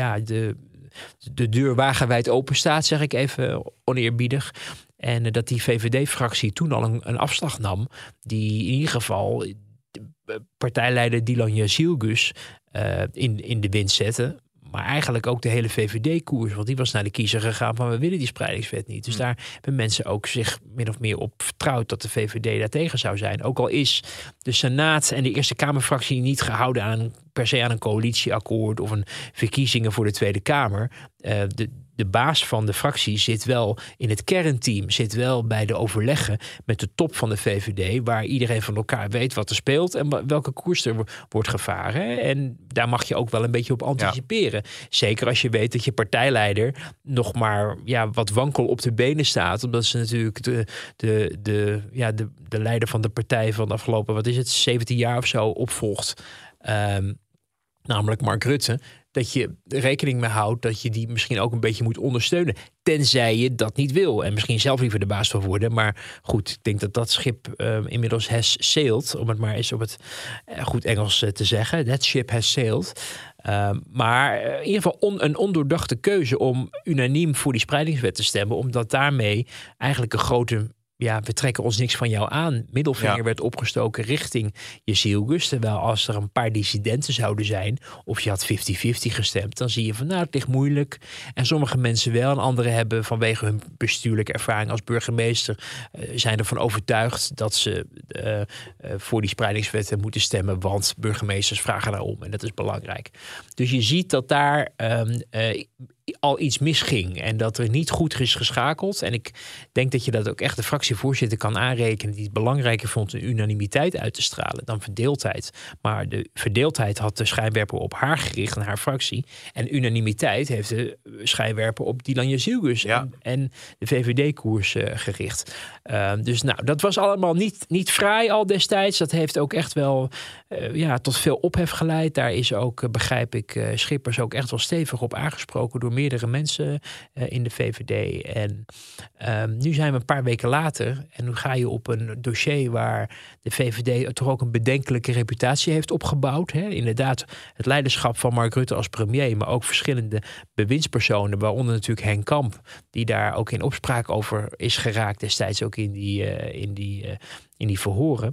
de deur wagenwijd open staat, zeg ik even oneerbiedig. En dat die VVD-fractie toen al een afslag nam die in ieder geval partijleider Dylan Jezielgus in de wind zette. Maar eigenlijk ook de hele VVD-koers. Want die was naar de kiezer gegaan van we willen die spreidingswet niet. Dus daar hebben mensen ook zich min of meer op vertrouwd dat de VVD daartegen zou zijn. Ook al is de Senaat en de Eerste Kamerfractie niet gehouden per se aan een coalitieakkoord of een verkiezingen voor de Tweede Kamer. De baas van de fractie zit wel in het kernteam, zit wel bij de overleggen met de top van de VVD, waar iedereen van elkaar weet wat er speelt en welke koers er wordt gevaren. En daar mag je ook wel een beetje op anticiperen. Ja. Zeker als je weet dat je partijleider nog maar wat wankel op de benen staat, omdat ze natuurlijk de leider van de partij van de afgelopen, 17 jaar of zo opvolgt. Namelijk Mark Rutte. Dat je rekening mee houdt dat je die misschien ook een beetje moet ondersteunen. Tenzij je dat niet wil. En misschien zelf liever de baas wil worden. Maar goed, ik denk dat schip inmiddels has sailed. Om het maar eens op het goed Engels te zeggen. That ship has sailed. Maar in ieder geval een ondoordachte keuze om unaniem voor die spreidingswet te stemmen. Omdat daarmee eigenlijk een grote we trekken ons niks van jou aan. Middelvinger werd opgestoken richting Jezielgus. Terwijl als er een paar dissidenten zouden zijn, of je had 50-50 gestemd, dan zie je van het ligt moeilijk. En sommige mensen wel, en anderen hebben vanwege hun bestuurlijke ervaring als burgemeester zijn ervan overtuigd dat ze voor die spreidingswetten moeten stemmen, want burgemeesters vragen daarom en dat is belangrijk. Dus je ziet dat daar al iets misging en dat er niet goed is geschakeld. En ik denk dat je dat ook echt de fractievoorzitter kan aanrekenen die het belangrijker vond een unanimiteit uit te stralen dan verdeeldheid. Maar de verdeeldheid had de schijnwerper op haar gericht en haar fractie. En unanimiteit heeft de schijnwerper op Dylan Jezielgus en de VVD-koers gericht. Dus dat was allemaal niet fraai al destijds. Dat heeft ook echt wel tot veel ophef geleid. Daar is ook, begrijp ik, Schippers ook echt wel stevig op aangesproken door meerdere mensen in de VVD. En nu zijn we een paar weken later en nu ga je op een dossier waar de VVD toch ook een bedenkelijke reputatie heeft opgebouwd. Hè? Inderdaad, het leiderschap van Mark Rutte als premier, maar ook verschillende bewindspersonen, waaronder natuurlijk Henk Kamp, die daar ook in opspraak over is geraakt destijds ook in die verhoren.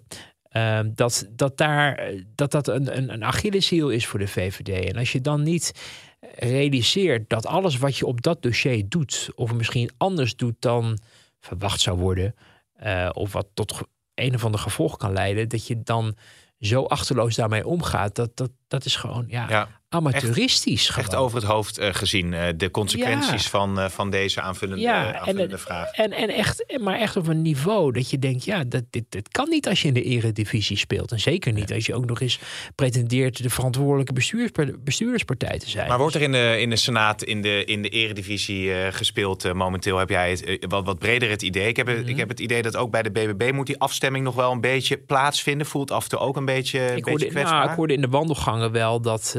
Dat een Achilleshiel is voor de VVD. En als je dan niet realiseert dat alles wat je op dat dossier doet, of misschien anders doet dan verwacht zou worden, of wat tot een of ander gevolg kan leiden, dat je dan zo achterloos daarmee omgaat, dat is gewoon amateuristisch. Echt over het hoofd gezien, de consequenties van deze aanvullende vraag. Maar echt op een niveau dat je denkt, dit kan niet als je in de eredivisie speelt. En zeker niet als je ook nog eens pretendeert de verantwoordelijke bestuurderspartij te zijn. Maar wordt er in de Senaat, in de eredivisie gespeeld momenteel? Heb jij wat breder het idee? Ik heb het idee dat ook bij de BBB moet die afstemming nog wel een beetje plaatsvinden. Voelt af en toe ook een beetje kwetsbaar. Ik hoorde in de wandelgangen wel dat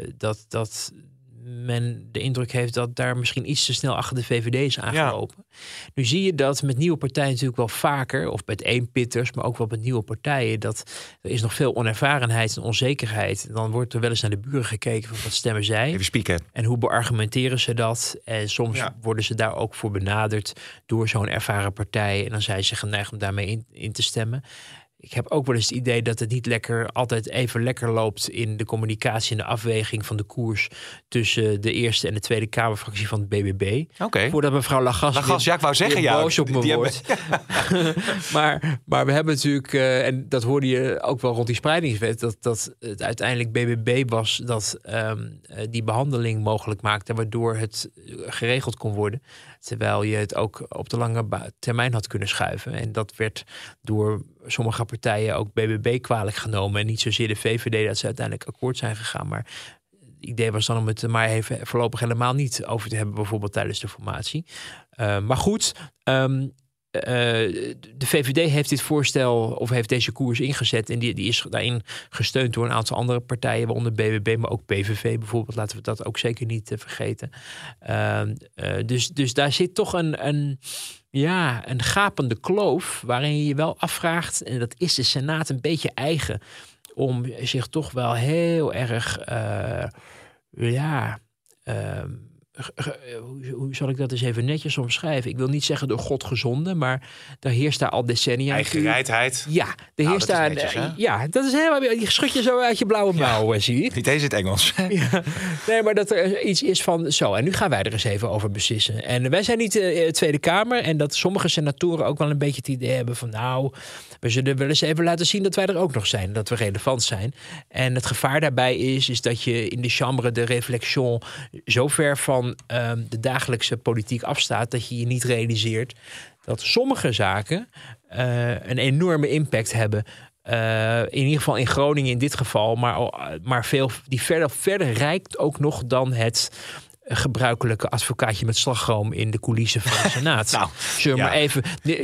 men de indruk heeft dat daar misschien iets te snel achter de VVD is aangelopen. Ja. Nu zie je dat met nieuwe partijen natuurlijk wel vaker, of met eenpitters, maar ook wel met nieuwe partijen, dat er is nog veel onervarenheid en onzekerheid. En dan wordt er wel eens naar de buren gekeken van wat stemmen zij. Even spieken. En hoe beargumenteren ze dat? En soms worden ze daar ook voor benaderd door zo'n ervaren partij. En dan zijn ze geneigd om daarmee in te stemmen. Ik heb ook wel eens het idee dat het niet altijd even lekker loopt in de communicatie en de afweging van de koers tussen de Eerste en de Tweede Kamerfractie van het BBB. Okay. Voordat mevrouw Lagas ik wou zeggen, boos op me wordt. Maar we hebben natuurlijk, en dat hoorde je ook wel rond die spreidingswet, dat het uiteindelijk BBB was dat die behandeling mogelijk maakte, waardoor het geregeld kon worden. Terwijl je het ook op de lange termijn had kunnen schuiven. En dat werd door sommige partijen ook BBB kwalijk genomen. En niet zozeer de VVD dat ze uiteindelijk akkoord zijn gegaan. Maar het idee was dan om het maar even voorlopig helemaal niet over te hebben. Bijvoorbeeld tijdens de formatie. Maar goed, de VVD heeft dit voorstel of heeft deze koers ingezet. En die is daarin gesteund door een aantal andere partijen. Waaronder BBB, maar ook PVV bijvoorbeeld. Laten we dat ook zeker niet vergeten. Dus daar zit toch een gapende kloof waarin je je wel afvraagt, en dat is de Senaat een beetje eigen, om zich toch wel heel erg hoe zal ik dat eens even netjes omschrijven? Ik wil niet zeggen door God gezonden, maar daar heerst daar al decennia. Eigenrijdheid. Ja, er heerst daar. Dat is helemaal. Je schud je zo uit je blauwe mouw, zie je. Niet eens in het Engels. Ja. Nee, maar dat er iets is van zo. En nu gaan wij er eens even over beslissen. En wij zijn niet de Tweede Kamer. En dat sommige senatoren ook wel een beetje het idee hebben van we zullen wel eens even laten zien dat wij er ook nog zijn. Dat we relevant zijn. En het gevaar daarbij is dat je in de chambre de réflexion zo ver van de dagelijkse politiek afstaat dat je je niet realiseert dat sommige zaken een enorme impact hebben. In ieder geval in Groningen in dit geval, maar veel die verder reikt ook nog dan het gebruikelijke advocaatje met slagroom in de coulissen van de Senaat. Maar even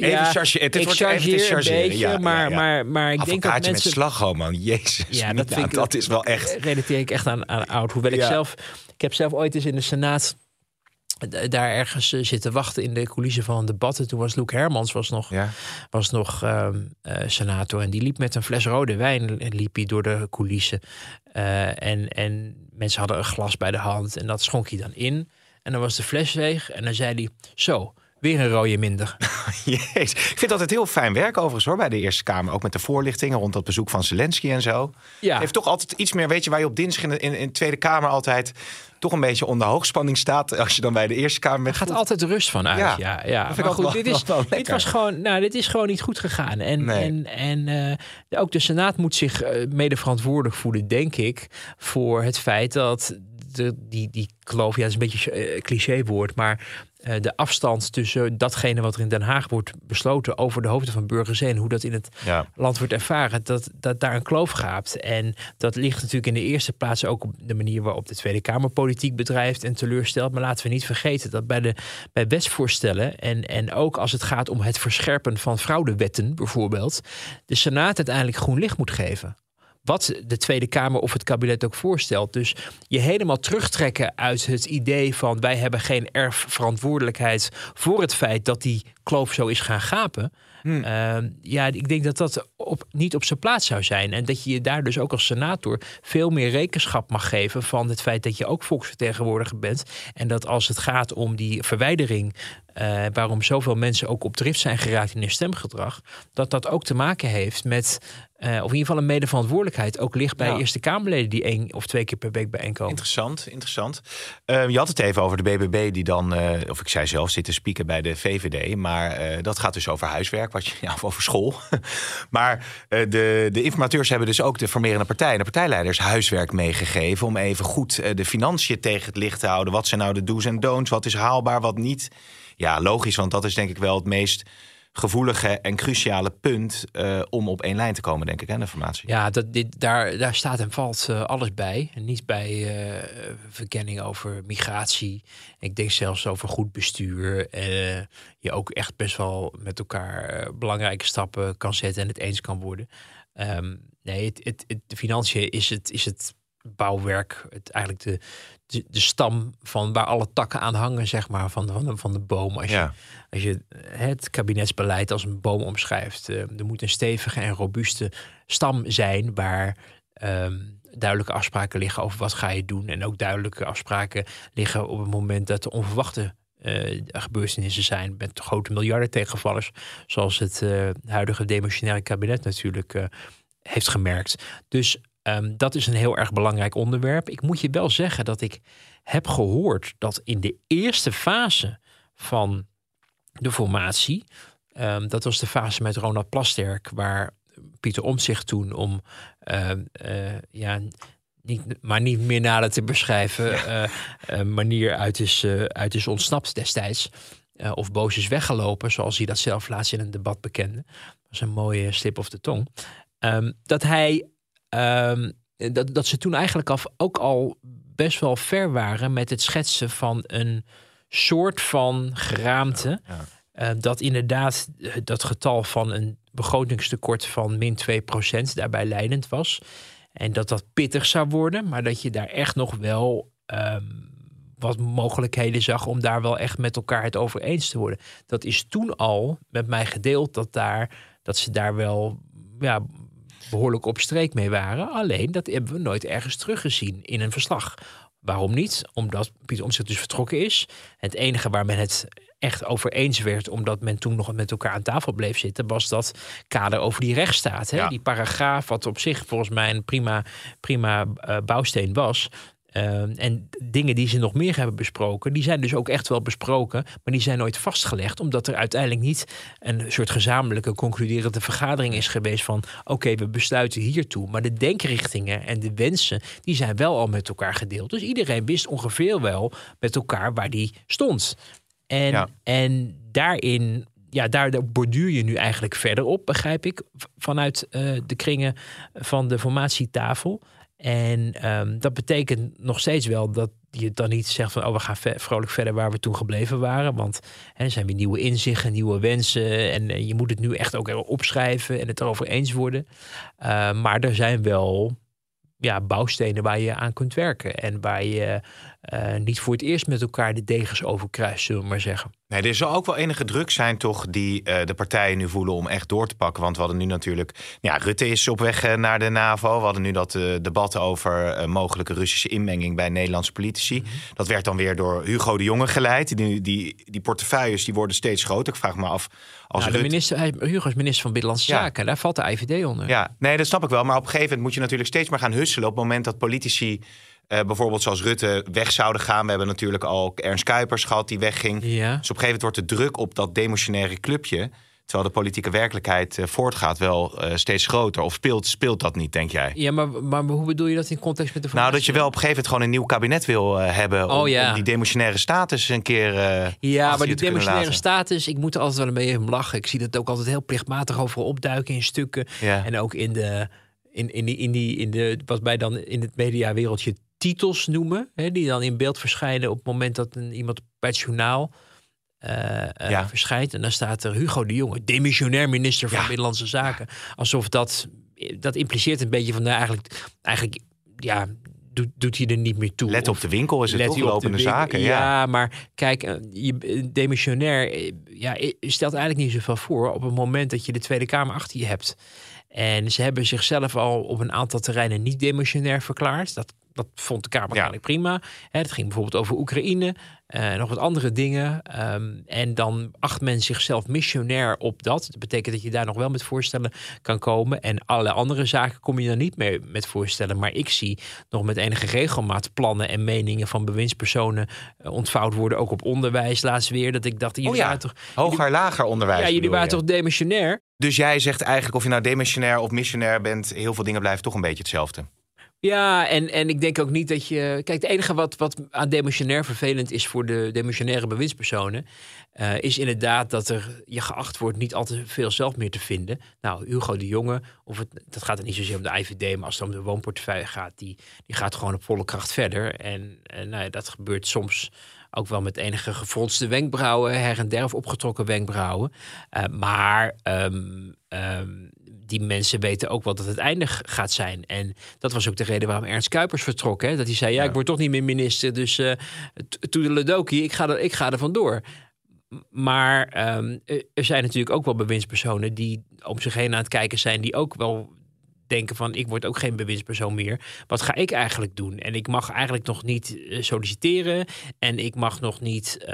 chargeer, maar ik denk dat mensen met slagroom, man. Jezus. Ja, dat is wel echt. Relateer ik echt aan oud. Hoewel ik heb zelf ooit eens in de Senaat daar ergens zitten wachten in de coulissen van een debat. En toen was Loek Hermans was nog senator. En die liep met een fles rode wijn door de coulissen. En mensen hadden een glas bij de hand. En dat schonk hij dan in. En dan was de fles leeg. En dan zei hij, zo, weer een rode minder. Jezus. Ik vind dat het heel fijn werk overigens hoor, bij de Eerste Kamer. Ook met de voorlichtingen rond dat bezoek van Zelensky en zo. Ja. Het heeft toch altijd iets meer, weet je, waar je op dinsdag in de Tweede Kamer altijd toch een beetje onder hoogspanning staat als je dan bij de Eerste Kamer bent. Er gaat altijd rust van uit. Ja. Maar goed, dit is gewoon niet goed gegaan. En ook de Senaat moet zich mede verantwoordelijk voelen, denk ik, voor het feit dat die kloof, dat is een beetje een clichéwoord, maar de afstand tussen datgene wat er in Den Haag wordt besloten over de hoofden van burgers en hoe dat in het land wordt ervaren, dat daar een kloof gaapt. En dat ligt natuurlijk in de eerste plaats ook op de manier waarop de Tweede Kamer politiek bedrijft en teleurstelt. Maar laten we niet vergeten dat bij wetsvoorstellen en ook als het gaat om het verscherpen van fraudewetten bijvoorbeeld, de Senaat uiteindelijk groen licht moet geven. Wat de Tweede Kamer of het kabinet ook voorstelt. Dus je helemaal terugtrekken uit het idee van wij hebben geen erfverantwoordelijkheid voor het feit dat die kloof zo is gaan gapen. Ik denk dat dat niet op zijn plaats zou zijn. En dat je je daar dus ook als senator veel meer rekenschap mag geven van het feit dat je ook volksvertegenwoordiger bent. En dat als het gaat om die verwijdering, waarom zoveel mensen ook op drift zijn geraakt in hun stemgedrag, dat ook te maken heeft met of in ieder geval een medeverantwoordelijkheid ook ligt bij Eerste Kamerleden die 1 of 2 keer per week bijeenkomen. Interessant. Je had het even over de BBB die dan, of ik zei zelf, zit te spieken bij de VVD. Maar Maar dat gaat dus over huiswerk, of over school. Maar de informateurs hebben dus ook de formerende partij en de partijleiders huiswerk meegegeven om even goed de financiën tegen het licht te houden. Wat zijn nou de do's en don'ts? Wat is haalbaar, wat niet? Ja, logisch, want dat is denk ik wel het meest gevoelige en cruciale punt om op één lijn te komen, denk ik, hè, de formatie. Ja, daar staat en valt alles bij. En niet bij verkenning over migratie. Ik denk zelfs over goed bestuur. Je ook echt best wel met elkaar belangrijke stappen kan zetten en het eens kan worden. De financiën is het bouwwerk, eigenlijk de stam van waar alle takken aan hangen, zeg maar, van de boom. Als je het kabinetsbeleid als een boom omschrijft, er moet een stevige en robuuste stam zijn waar duidelijke afspraken liggen over wat ga je doen. En ook duidelijke afspraken liggen op het moment dat er onverwachte gebeurtenissen zijn met grote miljarden tegenvallers, zoals het huidige demissionaire kabinet natuurlijk heeft gemerkt. Dus dat is een heel erg belangrijk onderwerp. Ik moet je wel zeggen dat ik heb gehoord dat in de eerste fase van de formatie, dat was de fase met Ronald Plasterk, waar Pieter Omtzigt toen om niet meer nader te beschrijven, manier uit is ontsnapt destijds. Of boos is weggelopen, zoals hij dat zelf laatst in een debat bekende. Dat was een mooie slip of de tong. Dat hij dat ze toen eigenlijk ook al best wel ver waren met het schetsen van een soort van geraamte. Dat inderdaad dat getal van een begrotingstekort van min 2% daarbij leidend was. En dat pittig zou worden, maar dat je daar echt nog wel wat mogelijkheden zag om daar wel echt met elkaar het over eens te worden. Dat is toen al met mij gedeeld dat ze daar wel behoorlijk op streek mee waren. Alleen, dat hebben we nooit ergens teruggezien in een verslag. Waarom niet? Omdat Pieter Omtzigt dus vertrokken is. Het enige waar men het echt over eens werd, omdat men toen nog met elkaar aan tafel bleef zitten, was dat kader over die rechtsstaat. Hè? Ja. Die paragraaf, wat op zich volgens mij een prima bouwsteen was. En dingen die ze nog meer hebben besproken, die zijn dus ook echt wel besproken, maar die zijn nooit vastgelegd, omdat er uiteindelijk niet een soort gezamenlijke concluderende vergadering is geweest van oké, we besluiten hiertoe. Maar de denkrichtingen en de wensen, die zijn wel al met elkaar gedeeld. Dus iedereen wist ongeveer wel met elkaar waar die stond. En daarin, daar borduur je nu eigenlijk verder op, begrijp ik, vanuit de kringen van de formatietafel. En dat betekent nog steeds wel dat je dan niet zegt van we gaan vrolijk verder waar we toen gebleven waren. Want er zijn weer nieuwe inzichten, nieuwe wensen. En je moet het nu echt ook opschrijven en het erover eens worden. Maar er zijn wel bouwstenen waar je aan kunt werken. En waar je niet voor het eerst met elkaar de degens over kruist, zullen we maar zeggen. Nee, er zal ook wel enige druk zijn toch die de partijen nu voelen om echt door te pakken. Want we hadden nu natuurlijk, Rutte is op weg naar de NAVO. We hadden nu dat debat over mogelijke Russische inmenging bij Nederlandse politici. Mm-hmm. Dat werd dan weer door Hugo de Jonge geleid. Die portefeuilles die worden steeds groter. Ik vraag me af als Hugo is minister van Binnenlandse Zaken. Daar valt de IVD onder. Ja, nee, dat snap ik wel. Maar op een gegeven moment moet je natuurlijk steeds maar gaan husselen op het moment dat politici bijvoorbeeld zoals Rutte weg zouden gaan. We hebben natuurlijk al Ernst Kuipers gehad die wegging. Ja. Dus op een gegeven moment wordt de druk op dat demissionaire clubje, terwijl de politieke werkelijkheid voortgaat, wel steeds groter. Of speelt dat niet, denk jij? Ja, maar hoe bedoel je dat in context met de formatie? Dat je wel op een gegeven moment gewoon een nieuw kabinet wil hebben om die demissionaire status een keer maar die demissionaire status, ik moet er altijd wel een beetje om lachen. Ik zie dat ook altijd heel plichtmatig over opduiken in stukken. Ja. En ook in de wat wij dan in het mediawereldje titels noemen, die dan in beeld verschijnen op het moment dat iemand bij het journaal verschijnt. En dan staat er Hugo de Jonge, demissionair minister van Binnenlandse Zaken. Alsof dat impliceert een beetje van eigenlijk doet hij er niet meer toe. Let op de winkel is het toch, lopende zaken. Ja, maar kijk, demissionair stelt eigenlijk niet zoveel voor op het moment dat je de Tweede Kamer achter je hebt. En ze hebben zichzelf al op een aantal terreinen niet demissionair verklaard. Dat vond de Kamer eigenlijk prima. Het ging bijvoorbeeld over Oekraïne. nog wat andere dingen. En dan acht men zichzelf missionair op dat. Dat betekent dat je daar nog wel met voorstellen kan komen. En alle andere zaken kom je dan niet meer met voorstellen. Maar ik zie nog met enige regelmaat plannen en meningen van bewindspersonen ontvouwd worden. Ook op onderwijs laatst weer. Dat ik dacht, waren toch... Hoger, lager onderwijs. Ja, jullie waren toch demissionair? Dus jij zegt eigenlijk of je nou demissionair of missionair bent, heel veel dingen blijven toch een beetje hetzelfde. Ja, en ik denk ook niet dat je... Kijk, het enige wat aan demissionair vervelend is voor de demissionaire bewindspersonen, is inderdaad dat je geacht wordt niet al te veel zelf meer te vinden. Nou, Hugo de Jonge, dat gaat er niet zozeer om de IVD, maar als het om de woonportefeuille gaat, die gaat gewoon op volle kracht verder. En dat gebeurt soms ook wel met enige gefronste wenkbrauwen, her en der of opgetrokken wenkbrauwen. Maar die mensen weten ook wel dat het einde gaat zijn. En dat was ook de reden waarom Ernst Kuipers vertrok. Hè? Dat hij zei, ik word toch niet meer minister, dus toedeledokie, ik ga er vandoor. Maar er zijn natuurlijk ook wel bewindspersonen die om zich heen aan het kijken zijn, die ook wel denken van, ik word ook geen bewindspersoon meer. Wat ga ik eigenlijk doen? En ik mag eigenlijk nog niet solliciteren. En ik mag nog niet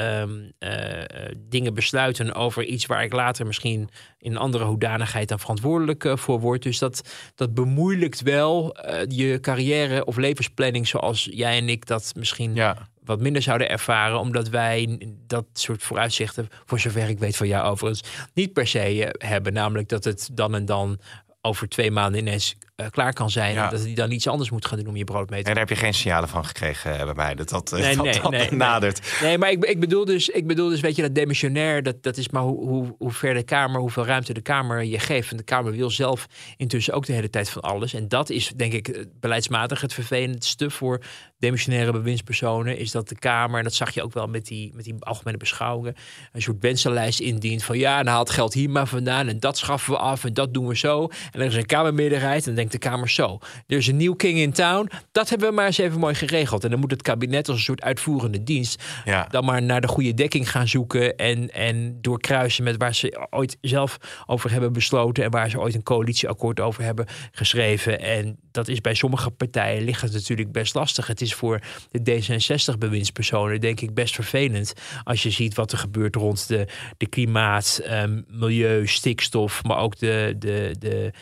dingen besluiten over iets waar ik later misschien in een andere hoedanigheid dan verantwoordelijk voor word. Dus dat bemoeilijkt wel je carrière of levensplanning zoals jij en ik dat misschien wat minder zouden ervaren. Omdat wij dat soort vooruitzichten, voor zover ik weet van jou overigens, niet per se hebben. Namelijk dat het dan en dan over 2 maanden ineens klaar kan zijn. En dat hij dan iets anders moet gaan doen om je brood mee te En daar heb je geen signalen van gekregen bij mij. Dat Nee. nadert. Nee, maar ik bedoel dus, weet je, dat demissionair, dat is maar hoe ver de Kamer, hoeveel ruimte de Kamer je geeft. En de Kamer wil zelf intussen ook de hele tijd van alles. En dat is, denk ik, beleidsmatig het vervelendste voor demissionaire bewindspersonen, is dat de Kamer, en dat zag je ook wel met die algemene beschouwingen, een soort wensenlijst indient van dan haalt geld hier maar vandaan en dat schaffen we af en dat doen we zo. En er is een Kamermeerderheid en dan denkt de Kamer zo. Er is een nieuw king in town. Dat hebben we maar eens even mooi geregeld. En dan moet het kabinet als een soort uitvoerende dienst dan maar naar de goede dekking gaan zoeken en doorkruisen met waar ze ooit zelf over hebben besloten en waar ze ooit een coalitieakkoord over hebben geschreven. En dat is bij sommige partijen ligt het natuurlijk best lastig. Het is voor de D66-bewindspersonen denk ik best vervelend als je ziet wat er gebeurt rond de klimaat, milieu, stikstof, maar ook de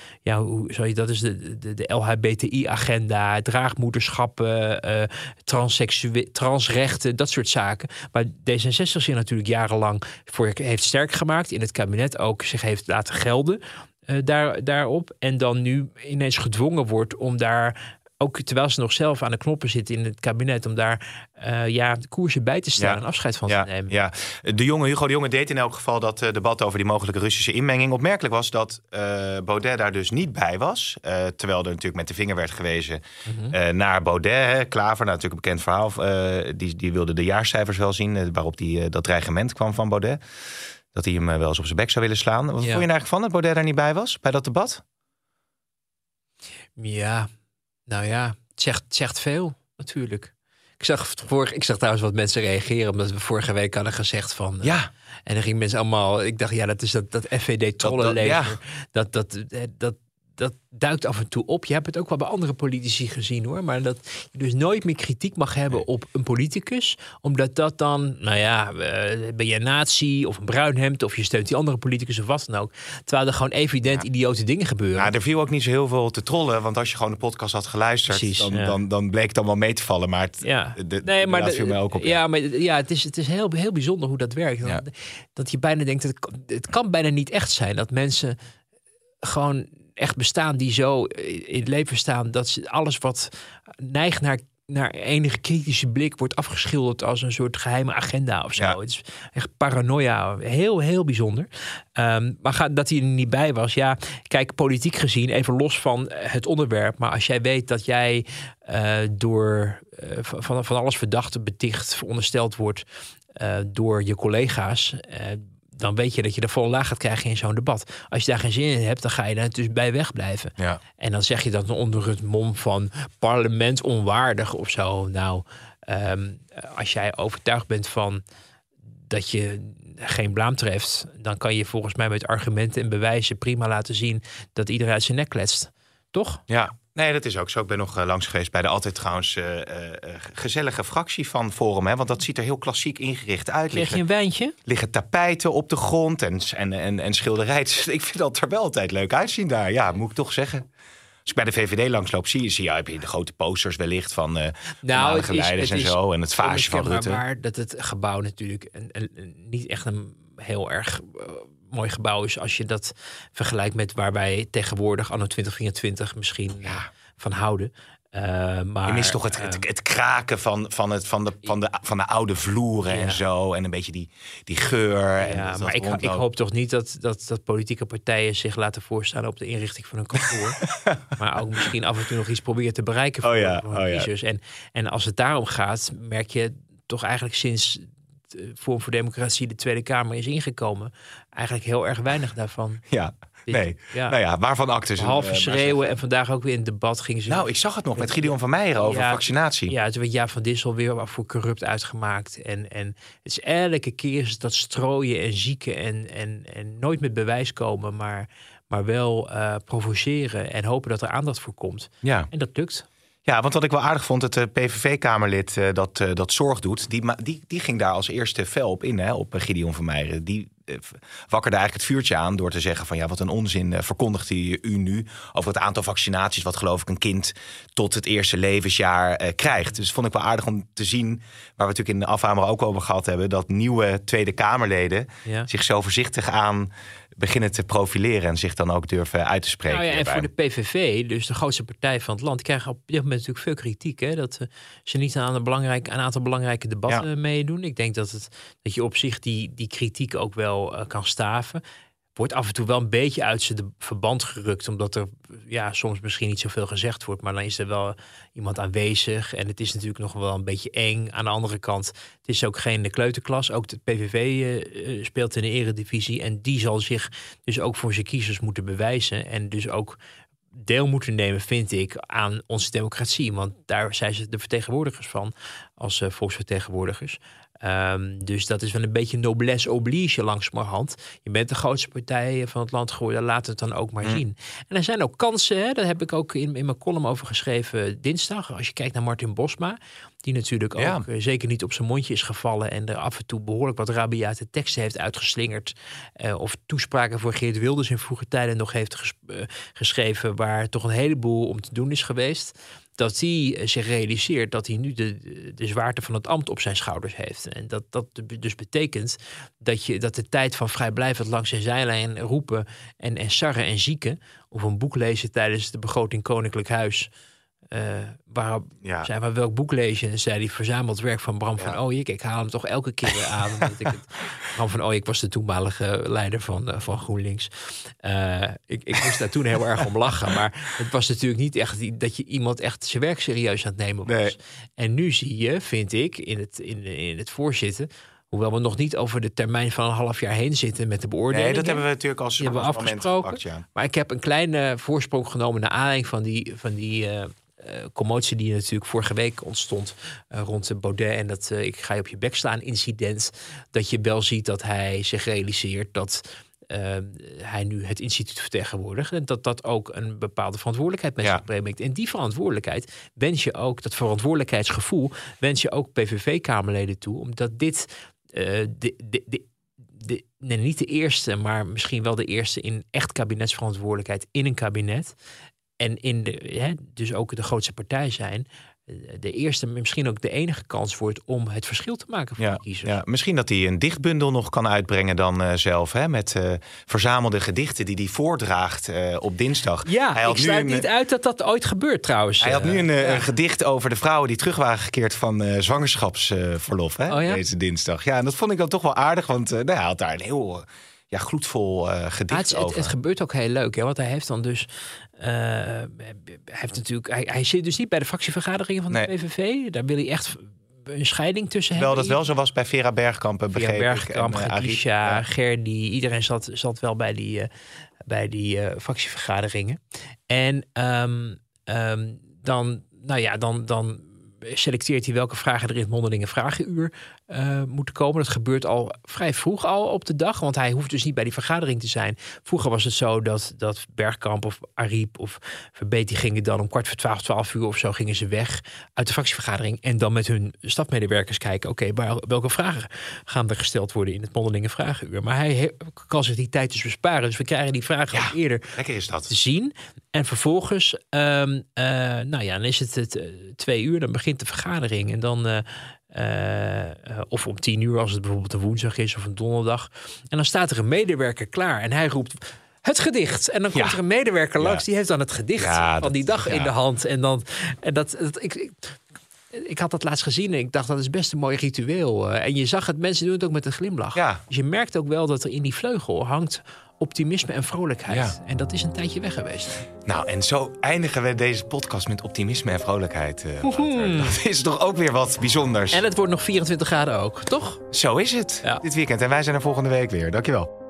LHBTI-agenda, draagmoederschappen, transrechten, dat soort zaken. Maar D66 zich natuurlijk jarenlang voor heeft sterk gemaakt, in het kabinet ook zich heeft laten gelden daarop. En dan nu ineens gedwongen wordt om daar, ook terwijl ze nog zelf aan de knoppen zitten in het kabinet, om daar de koersen bij te staan en afscheid van te nemen. Ja. Hugo de Jonge deed in elk geval dat debat over die mogelijke Russische inmenging. Opmerkelijk was dat Baudet daar dus niet bij was. Terwijl er natuurlijk met de vinger werd gewezen naar Baudet. Klaver, natuurlijk een bekend verhaal. Die wilde de jaarcijfers wel zien, waarop dat dreigement kwam van Baudet. Dat hij hem wel eens op zijn bek zou willen slaan. Wat vond je eigenlijk van dat Baudet daar niet bij was, bij dat debat? Ja, nou ja, het zegt veel natuurlijk. Ik zag trouwens wat mensen reageren, omdat we vorige week hadden gezegd van... En dan gingen mensen allemaal... Ik dacht, dat is dat FVD-trollenleger. Dat duikt af en toe op. Je hebt het ook wel bij andere politici gezien, hoor. Maar dat je dus nooit meer kritiek mag hebben op een politicus. Omdat dat dan, ben je een nazi of een bruinhemd, of je steunt die andere politicus of wat dan ook. Terwijl er gewoon evident idiote dingen gebeuren. Ja, er viel ook niet zo heel veel te trollen. Want als je gewoon de podcast had geluisterd, dan bleek het dan wel mee te vallen. Maar dat viel mij ook op. Het is heel, heel bijzonder hoe dat werkt. Dat je bijna denkt, het kan bijna niet echt zijn dat mensen gewoon echt bestaan die zo in het leven staan, dat ze alles wat neigt naar enige kritische blik wordt afgeschilderd als een soort geheime agenda of zo. Ja. Het is echt paranoia. Heel, heel bijzonder. Maar dat hij er niet bij was. Ja, kijk, politiek gezien, even los van het onderwerp. Maar als jij weet dat jij door van alles verdachte, beticht, verondersteld wordt door je collega's, dan weet je dat je de volle laag gaat krijgen in zo'n debat. Als je daar geen zin in hebt, dan ga je daar dus bij wegblijven. Ja. En dan zeg je dat onder het mom van parlement onwaardig of zo. Nou, als jij overtuigd bent van dat je geen blaam treft, dan kan je volgens mij met argumenten en bewijzen prima laten zien dat iedereen uit zijn nek kletst. Toch? Ja. Nee, dat is ook zo. Ik ben nog langs geweest bij de altijd trouwens gezellige fractie van Forum. Hè? Want dat ziet er heel klassiek ingericht uit. Krijg je een wijntje? Liggen tapijten op de grond en schilderijen. Ik vind dat er wel altijd leuk uitzien daar. Ja, moet ik toch zeggen. Als ik bij de VVD langsloop, heb je de grote posters wellicht van voormalige leiders en zo. En het vaasje van Rutte. Maar dat het gebouw natuurlijk niet echt een heel erg mooi gebouw is als je dat vergelijkt met waar wij tegenwoordig anno 2024 misschien van houden. Maar je mist toch het kraken van de oude vloeren en zo. En een beetje die geur. Ja, maar ik hoop toch niet dat politieke partijen zich laten voorstaan op de inrichting van hun kantoor. Maar ook misschien af en toe nog iets proberen te bereiken voor hun kiezers. En als het daarom gaat, merk je toch eigenlijk sinds Forum voor Democratie de Tweede Kamer is ingekomen, eigenlijk heel erg weinig daarvan. Ja. Nee, waarvan akte ze? Half schreeuwen en vandaag ook weer in het debat gingen ze... Nou, ik zag het nog met Gideon van Meijeren over vaccinatie. Ja, toen werd Jaap van Dissel weer voor corrupt uitgemaakt. En het is elke keer dat strooien en zieken en nooit met bewijs komen, maar wel provoceren en hopen dat er aandacht voor komt. Ja. En dat lukt. Ja, want wat ik wel aardig vond, het PVV-Kamerlid dat zorg doet, die ging daar als eerste fel op in, op Gideon van Meijeren. Die wakkerde eigenlijk het vuurtje aan door te zeggen van wat een onzin verkondigt u nu over het aantal vaccinaties wat geloof ik een kind tot het eerste levensjaar krijgt. Dus vond ik wel aardig om te zien, waar we natuurlijk in de afhamer ook over gehad hebben, dat nieuwe Tweede Kamerleden zich zo voorzichtig aan beginnen te profileren en zich dan ook durven uit te spreken. Nou ja, en voor de PVV, dus de grootste partij van het land, krijgen op dit moment natuurlijk veel kritiek. Hè? Dat ze niet aan een aantal belangrijke debatten meedoen. Ik denk dat je op zich die kritiek ook wel kan staven. Wordt af en toe wel een beetje uit zijn verband gerukt, omdat er soms misschien niet zoveel gezegd wordt, maar dan is er wel iemand aanwezig en het is natuurlijk nog wel een beetje eng. Aan de andere kant, het is ook geen kleuterklas. Ook de PVV speelt in de eredivisie en die zal zich dus ook voor zijn kiezers moeten bewijzen en dus ook deel moeten nemen, vind ik, aan onze democratie. Want daar zijn ze de vertegenwoordigers van als volksvertegenwoordigers. Dus dat is wel een beetje noblesse oblige langzamerhand. Je bent de grootste partij van het land geworden, laat het dan ook maar zien. En er zijn ook kansen, hè? Daar heb ik ook in mijn column over geschreven dinsdag. Als je kijkt naar Martin Bosma, die natuurlijk ook zeker niet op zijn mondje is gevallen en er af en toe behoorlijk wat rabiate teksten heeft uitgeslingerd. Of toespraken voor Geert Wilders in vroege tijden nog heeft geschreven, waar toch een heleboel om te doen is geweest. Dat hij zich realiseert dat hij nu de zwaarte van het ambt op zijn schouders heeft. En dat dus betekent dat de tijd van vrijblijvend langs zijn zijlijn roepen en sarren en zieken, of een boek lezen tijdens de begroting Koninklijk Huis, waarop zei maar welk boek lees je? En zei hij verzameld werk van Bram van Ooyek. Ik haal hem toch elke keer weer aan. Bram van Ooyek was de toenmalige leider van GroenLinks. Ik moest daar toen heel erg om lachen. Maar het was natuurlijk niet echt dat je iemand echt zijn werk serieus aan het nemen was. Nee. En nu zie je, vind ik, in het voorzitten, hoewel we nog niet over de termijn van een half jaar heen zitten met de beoordeling. Nee, dat hebben we natuurlijk als moment afgesproken. Gepakt, maar ik heb een kleine voorsprong genomen naar aanleiding van die commotie die natuurlijk vorige week ontstond rond Baudet en dat ik ga je op je bek slaan incident. Dat je wel ziet dat hij zich realiseert dat hij nu het instituut vertegenwoordigt en dat ook een bepaalde verantwoordelijkheid met zich brengt. En die verantwoordelijkheid wens je ook, dat verantwoordelijkheidsgevoel wens je ook PVV-Kamerleden toe, omdat dit niet de eerste, maar misschien wel de eerste in echt kabinetsverantwoordelijkheid in een kabinet. En dus ook de grootste partij zijn. De eerste, misschien ook de enige kans wordt om het verschil te maken voor de kiezers. Ja, misschien dat hij een dichtbundel nog kan uitbrengen dan zelf. Met verzamelde gedichten die hij voordraagt op dinsdag. Ja, ik sluit niet uit dat ooit gebeurt trouwens. Hij had nu een gedicht over de vrouwen die terug waren gekeerd van zwangerschapsverlof. Deze dinsdag. Ja, en dat vond ik dan toch wel aardig. Want hij had daar een heel gloedvol gedicht over. Het gebeurt ook heel leuk. Want hij heeft dan dus hij zit dus niet bij de fractievergaderingen van de PVV. Daar wil hij echt een scheiding tussen hebben. Wel dat wel zo was bij Vera Bergkamp, begreep ik. Bergkamp, Gadisha, Gerdy. Iedereen zat wel bij die fractievergaderingen. En dan selecteert hij welke vragen er in het mondelinge vragenuur moeten komen. Dat gebeurt al vrij vroeg al op de dag, want hij hoeft dus niet bij die vergadering te zijn. Vroeger was het zo dat Bergkamp of Ariep of Verbeet, die gingen dan om 11:45 of zo gingen ze weg uit de fractievergadering en dan met hun stafmedewerkers kijken, oké, welke vragen gaan er gesteld worden in het mondelinge vragenuur. Maar hij kan zich die tijd dus besparen. Dus we krijgen die vragen ook eerder te zien. En vervolgens, dan is het 2 uur, dan begint de vergadering. En dan, of om 10:00 als het bijvoorbeeld een woensdag is of een donderdag. En dan staat er een medewerker klaar en hij roept het gedicht. En dan komt er een medewerker langs, die heeft dan het gedicht van die dag in de hand. Ik had dat laatst gezien en ik dacht, dat is best een mooi ritueel. En je zag het, mensen doen het ook met een glimlach. Ja. Dus je merkt ook wel dat er in die vleugel hangt optimisme en vrolijkheid. Ja. En dat is een tijdje weg geweest. Nou, en zo eindigen we deze podcast met optimisme en vrolijkheid. Dat is toch ook weer wat bijzonders. En het wordt nog 24 graden ook, toch? Zo is het dit weekend. En wij zijn er volgende week weer. Dankjewel.